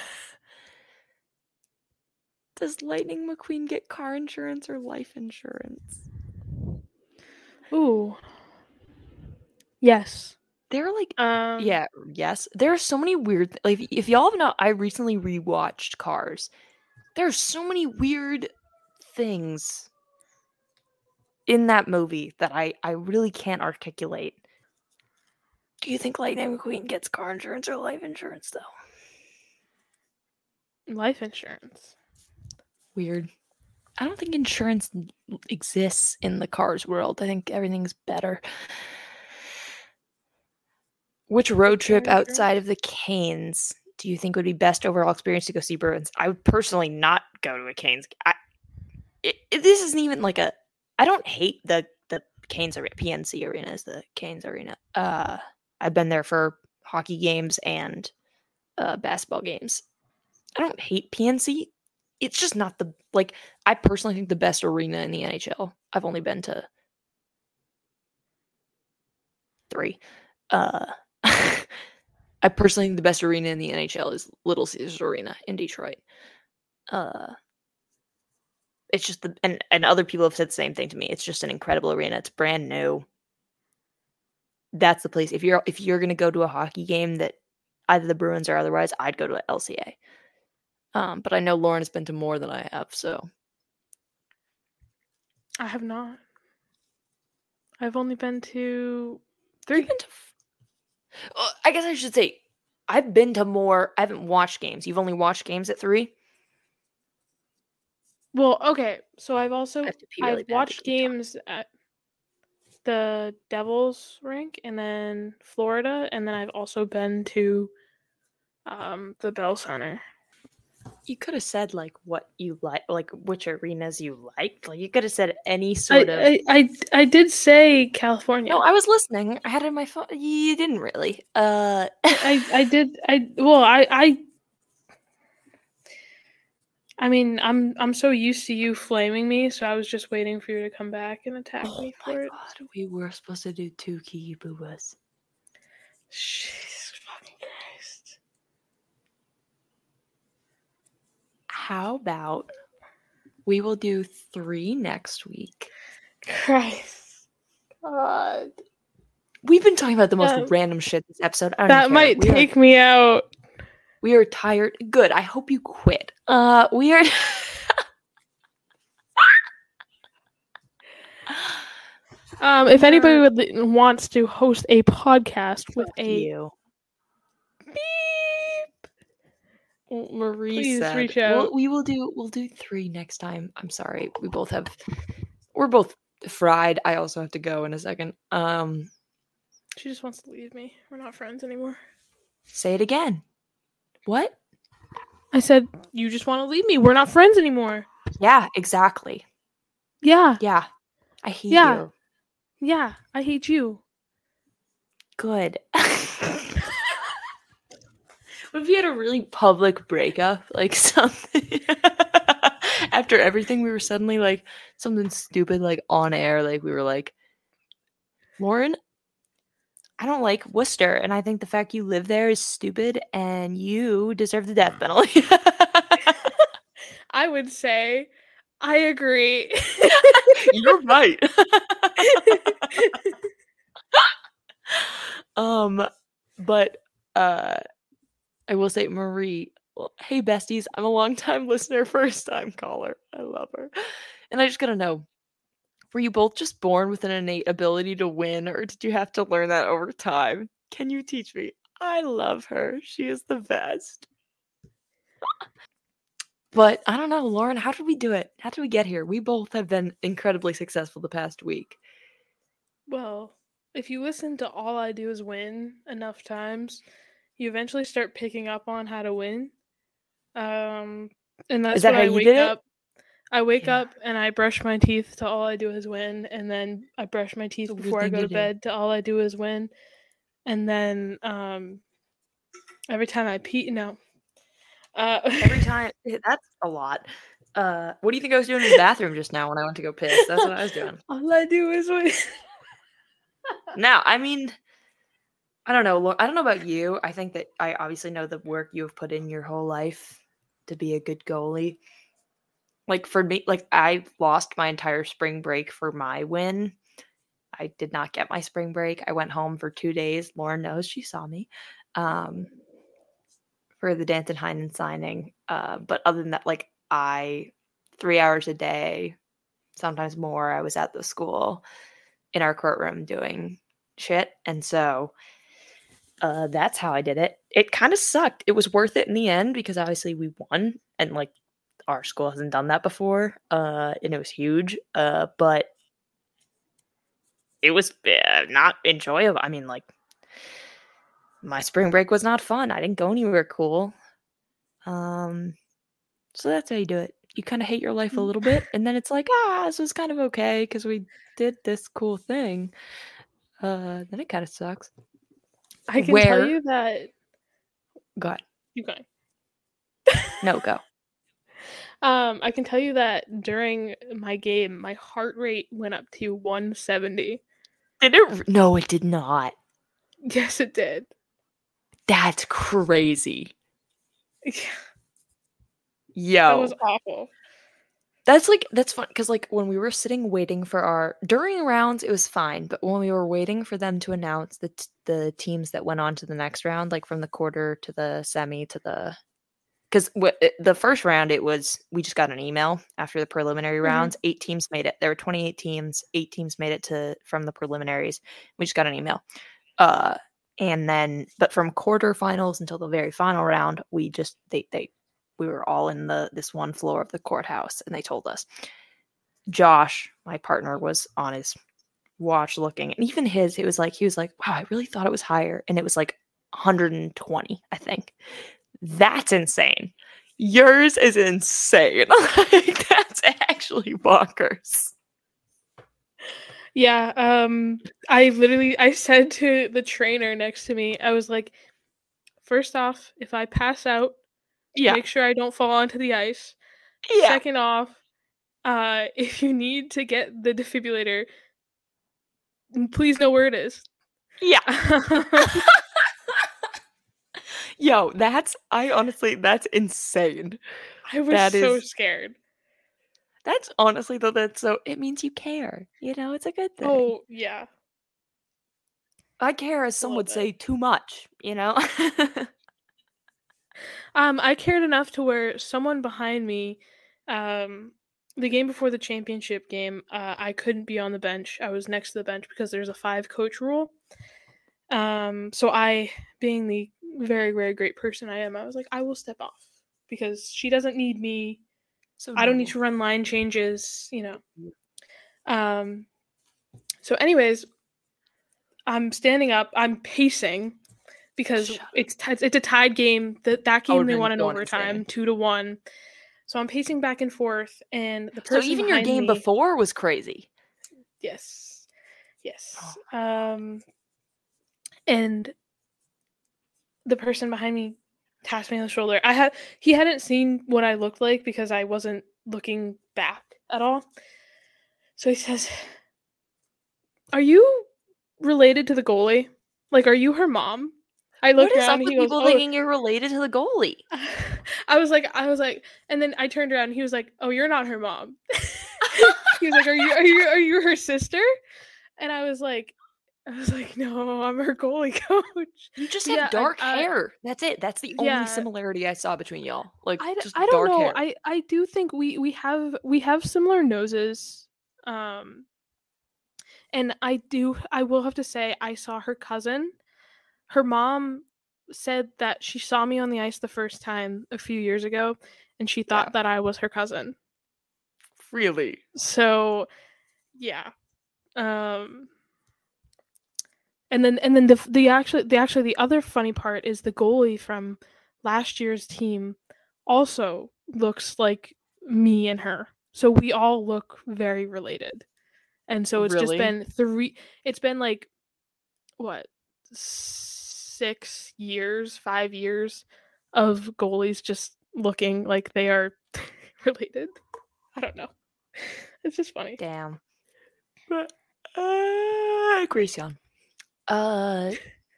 Lightning McQueen get car insurance or life insurance? Ooh. Yes. They're like, yes. There are so many weird, like, if y'all have not, I recently rewatched Cars. There are so many weird things in that movie that I really can't articulate. Do you think Lightning McQueen gets car insurance or life insurance, though? Life insurance. Weird. I don't think insurance exists in the Cars world. I think everything's better. Which road trip outside of the Canes do you think would be best overall experience to go see Bruins? I would personally not go to a Canes. This isn't even like a... I don't hate the Canes Arena. PNC Arena is the Canes Arena. I've been there for hockey games and basketball games. I don't hate PNC. It's just not the... Like, I personally think the best arena in the NHL. I've only been to 3. I personally think the best arena in the NHL is Little Caesars Arena in Detroit. It's just and other people have said the same thing to me. It's just an incredible arena. It's brand new. That's the place. If you're gonna go to a hockey game that either the Bruins or otherwise, I'd go to LCA. But I know Lauren has been to more than I have, so I have not. I've only been to 3. I guess I should say I've been to more. I haven't watched games. You've only watched games at 3? Well, okay. So I've watched games at the Devils rink and then Florida, and then I've also been to the Bell Center. You could have said like what you like which arenas you liked. Like you could have said any sort of. I did say California. No, I was listening. I had it in my phone. You didn't really. I did. I mean, I'm so used to you flaming me, so I was just waiting for you to come back and attack me for it. God, we were supposed to do 2 Kiki Boobas. Jesus fucking Christ. How about we will do 3 next week? Christ. God. We've been talking about the most random shit this episode. That might take me out. We are tired. Good. I hope you quit. We are. If anybody wants to host a podcast with beep, Marie please said, reach out. We'll do 3 next time. I'm sorry. We're both fried. I also have to go in a second. She just wants to leave me. We're not friends anymore. Say it again. What? I said, you just want to leave me. We're not friends anymore. Yeah, exactly. Yeah. Yeah. I hate you. Yeah, I hate you. Good. What if you had a really public breakup? Like something. After everything, we were suddenly like something stupid, like on air. Like we were like, Lauren, I don't like Worcester, and I think the fact you live there is stupid, and you deserve the death penalty. I would say I agree. You're right. But I will say, Marie, well, hey besties, I'm a long-time listener, first-time caller. I love her. And I just gotta know, were you both just born with an innate ability to win, or did you have to learn that over time? Can you teach me? I love her. She is the best. But I don't know, Lauren, how did we do it? How did we get here? We both have been incredibly successful the past week. Well, if you listen to All I Do Is Win enough times, you eventually start picking up on how to win. And that's Is that what how I you wake did it? up. I wake Yeah. up and I brush my teeth to All I Do Is Win, and then I brush my teeth It's a weird before I thing go to to do. bed to All I Do Is Win, and then every time I pee, no. Every time, that's a lot. What do you think I was doing in the bathroom just now when I went to go piss? That's what I was doing. All I do is win. Now, I mean, I don't know. I don't know about you. I think that I obviously know the work you have put in your whole life to be a good goalie. Like for me, like I lost my entire spring break for my win. I did not get my spring break. I went home for 2 days. Lauren knows, she saw me. For the Danton Heinen signing. But other than that, like 3 hours a day, sometimes more, I was at the school in our courtroom doing shit. And so that's how I did it. It kind of sucked. It was worth it in the end because obviously we won, and like our school hasn't done that before. And it was huge. But it was not enjoyable. I mean, like my spring break was not fun. I didn't go anywhere cool. So that's how you do it. You kind of hate your life a little bit, and then it's like, this was kind of okay because we did this cool thing. Then it kind of sucks. I can tell you that. Go ahead. Keep going. No, go. I can tell you that during my game, my heart rate went up to 170. Did it? No, it did not. Yes, it did. That's crazy. Yo. That was awful. That's fun because like when we were sitting waiting for our during rounds, it was fine, but when we were waiting for them to announce the teams that went on to the next round, like from the quarter to the semi to the because the first round we just got an email after the preliminary rounds. 8 teams made it. There were 28 teams. 8 teams made it from the preliminaries. We just got an email. And then, but from quarterfinals until the very final round, we were all in this one floor of the courthouse, and they told us. Josh, my partner, was on his watch looking, and even he was like, wow, I really thought it was higher, and it was like 120, I think. That's insane. Yours is insane. Like, that's actually bonkers. Yeah, I said to the trainer next to me, I was like, first off, if I pass out, make sure I don't fall onto the ice. Yeah. Second off, if you need to get the defibrillator, please know where it is. Yeah. Yo, that's insane. I was so scared. That's honestly though, it means you care. You know, it's a good thing. Oh, yeah. I care, as some would say, too much, you know? I cared enough to where someone behind me, the game before the championship game, I couldn't be on the bench. I was next to the bench because there's a 5-coach rule. So I, being the very, very great person I am, I was like, I will step off because she doesn't need me. So I don't need to run line changes, you know. So anyways, I'm standing up, I'm pacing because it's a tied game. That game they won in overtime, 2-1. So I'm pacing back and forth, and the person. So even your game before was crazy. Yes. And the person behind me tapped me on the shoulder. He hadn't seen what I looked like because I wasn't looking back at all. So he says, "Are you related to the goalie?" Like, are you her mom? I What looked is around up and with he goes, people oh, thinking you're related to the goalie? I was like, and then I turned around and he was like, oh, you're not her mom. He was like, are you her sister? And I was like, no, I'm her goalie coach. You just But have yeah, dark hair. That's it. That's the only yeah, similarity I saw between y'all. Like, just I don't dark know. hair. I do think we have similar noses. Um and I will have to say I saw her cousin. Her mom said that she saw me on the ice the first time a few years ago and she Yeah. thought that I was her cousin. Really? So, yeah. Um and then the other funny part is the goalie from last year's team also looks like me and her. So we all look very related. And so Really? it's been like what 6 years, 5 years of goalies just looking like they are related. I don't know. It's just funny. Damn. But, Gracian. Uh,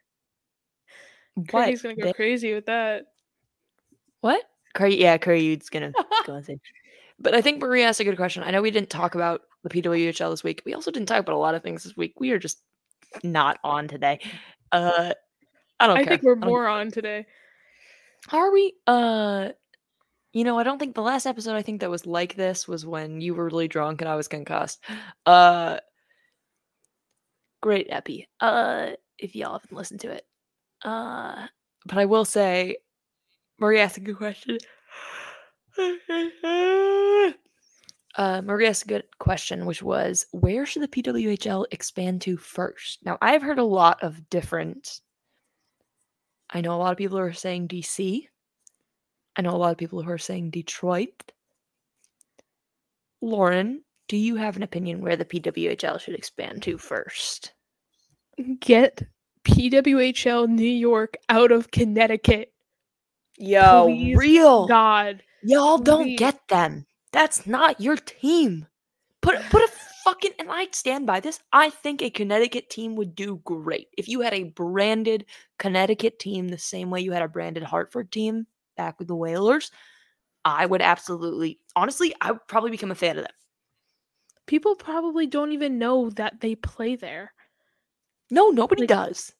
what? Kirby's gonna go crazy with that. What? Curry's gonna go insane. But I think Maria asked a good question. I know we didn't talk about the PWHL this week. We also didn't talk about a lot of things this week. We are just not on today. I don't I care. think we're I don't more on today. Are we? I don't think the last episode I think that was like this was when you were really drunk and I was concussed. Great epi. If y'all haven't listened to it. But I will say, Maria asked a good question. Maria asked a good question, which was, where should the PWHL expand to first? Now, I've heard a lot of different. I know a lot of people are saying DC. I know a lot of people who are saying Detroit. Lauren, do you have an opinion where the PWHL should expand to first? Get PWHL New York out of Connecticut. Yo, Please, real. God. Y'all don't Please. get them. That's not your team. Put a fucking, and I stand by this. I think a Connecticut team would do great. If you had a branded Connecticut team the same way you had a branded Hartford team back with the Whalers, I would absolutely, honestly, I would probably become a fan of them. People probably don't even know that they play there. No, nobody does.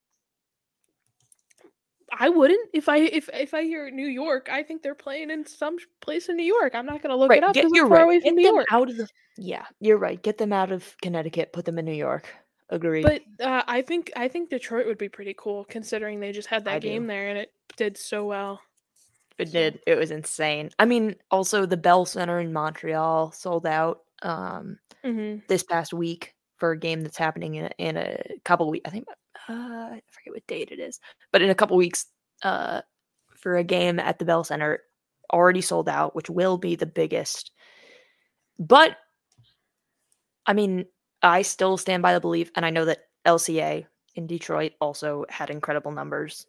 I wouldn't. If I hear New York, I think they're playing in some place in New York. I'm not gonna look it Right, up because I'm you're far right. away Get from New them York. out of the, yeah, you're right. Get them out of Connecticut, put them in New York. Agreed. But I think Detroit would be pretty cool considering they just had I that do. game there and it did so well. It did. It was insane. I mean, also the Bell Center in Montreal sold out this past week for a game that's happening in a couple weeks. I think I forget what date it is, but in a couple weeks, for a game at the Bell Center, already sold out, which will be the biggest. But I mean, I still stand by the belief, and I know that LCA in Detroit also had incredible numbers.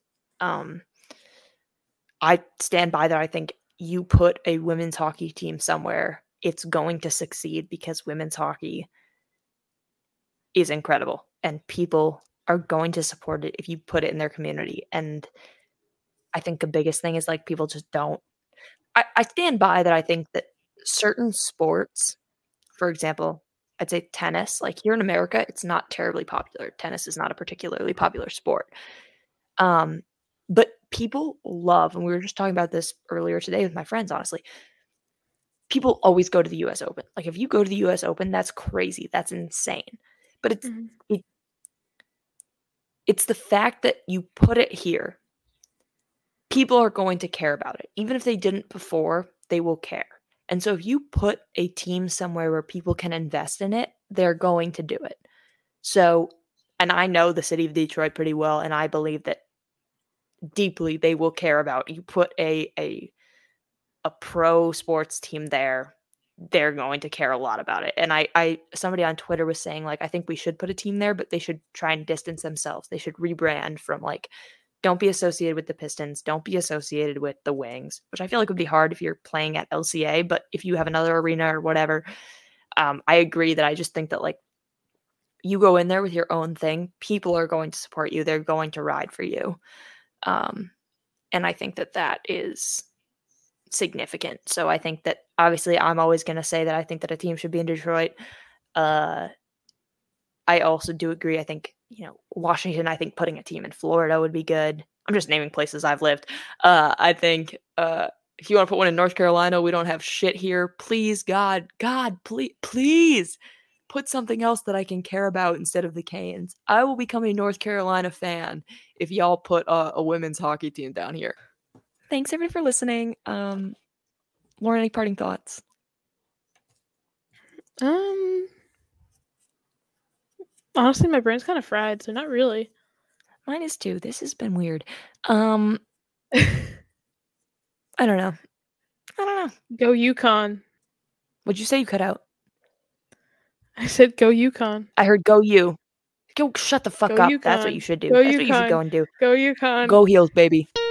I stand by that. I think you put a women's hockey team somewhere, it's going to succeed because women's hockey is incredible and people are going to support it if you put it in their community. And I think the biggest thing is like people just don't. I stand by that. I think that certain sports, for example, I'd say tennis, like here in America, it's not terribly popular. Tennis is not a particularly popular sport. But people love, and we were just talking about this earlier today with my friends, honestly. People always go to the US Open. Like if you go to the US Open, that's crazy. That's insane. But it's the fact that you put it here. People are going to care about it. Even if they didn't before, they will care. And so if you put a team somewhere where people can invest in it, they're going to do it. So, and I know the city of Detroit pretty well, and I believe that deeply they will care about. You put a pro sports team there, they're going to care a lot about it. And I somebody on Twitter was saying like I think we should put a team there, but they should try and distance themselves. They should rebrand from like don't be associated with the Pistons, don't be associated with the Wings, which I feel like would be hard if you're playing at LCA, but if you have another arena or whatever, I agree that I just think that like you go in there with your own thing, people are going to support you. They're going to ride for you. And I think that is significant. So I think that obviously I'm always going to say that I think that a team should be in Detroit. I also do agree. I think, Washington, I think putting a team in Florida would be good. I'm just naming places I've lived. I think if you want to put one in North Carolina, we don't have shit here. Please, God, please put something else that I can care about instead of the Canes. I will become a North Carolina fan if y'all put a women's hockey team down here. Thanks everybody for listening. Lauren, any parting thoughts? Honestly, my brain's kind of fried, so not really. Mine is too. This has been weird. I don't know. Go UConn. What'd you say? You cut out? I said go UConn. I heard go you. Go shut the fuck Go up. UConn. That's what you should do. Go That's UConn. what you should go and do. Go UConn. Go Heels, baby.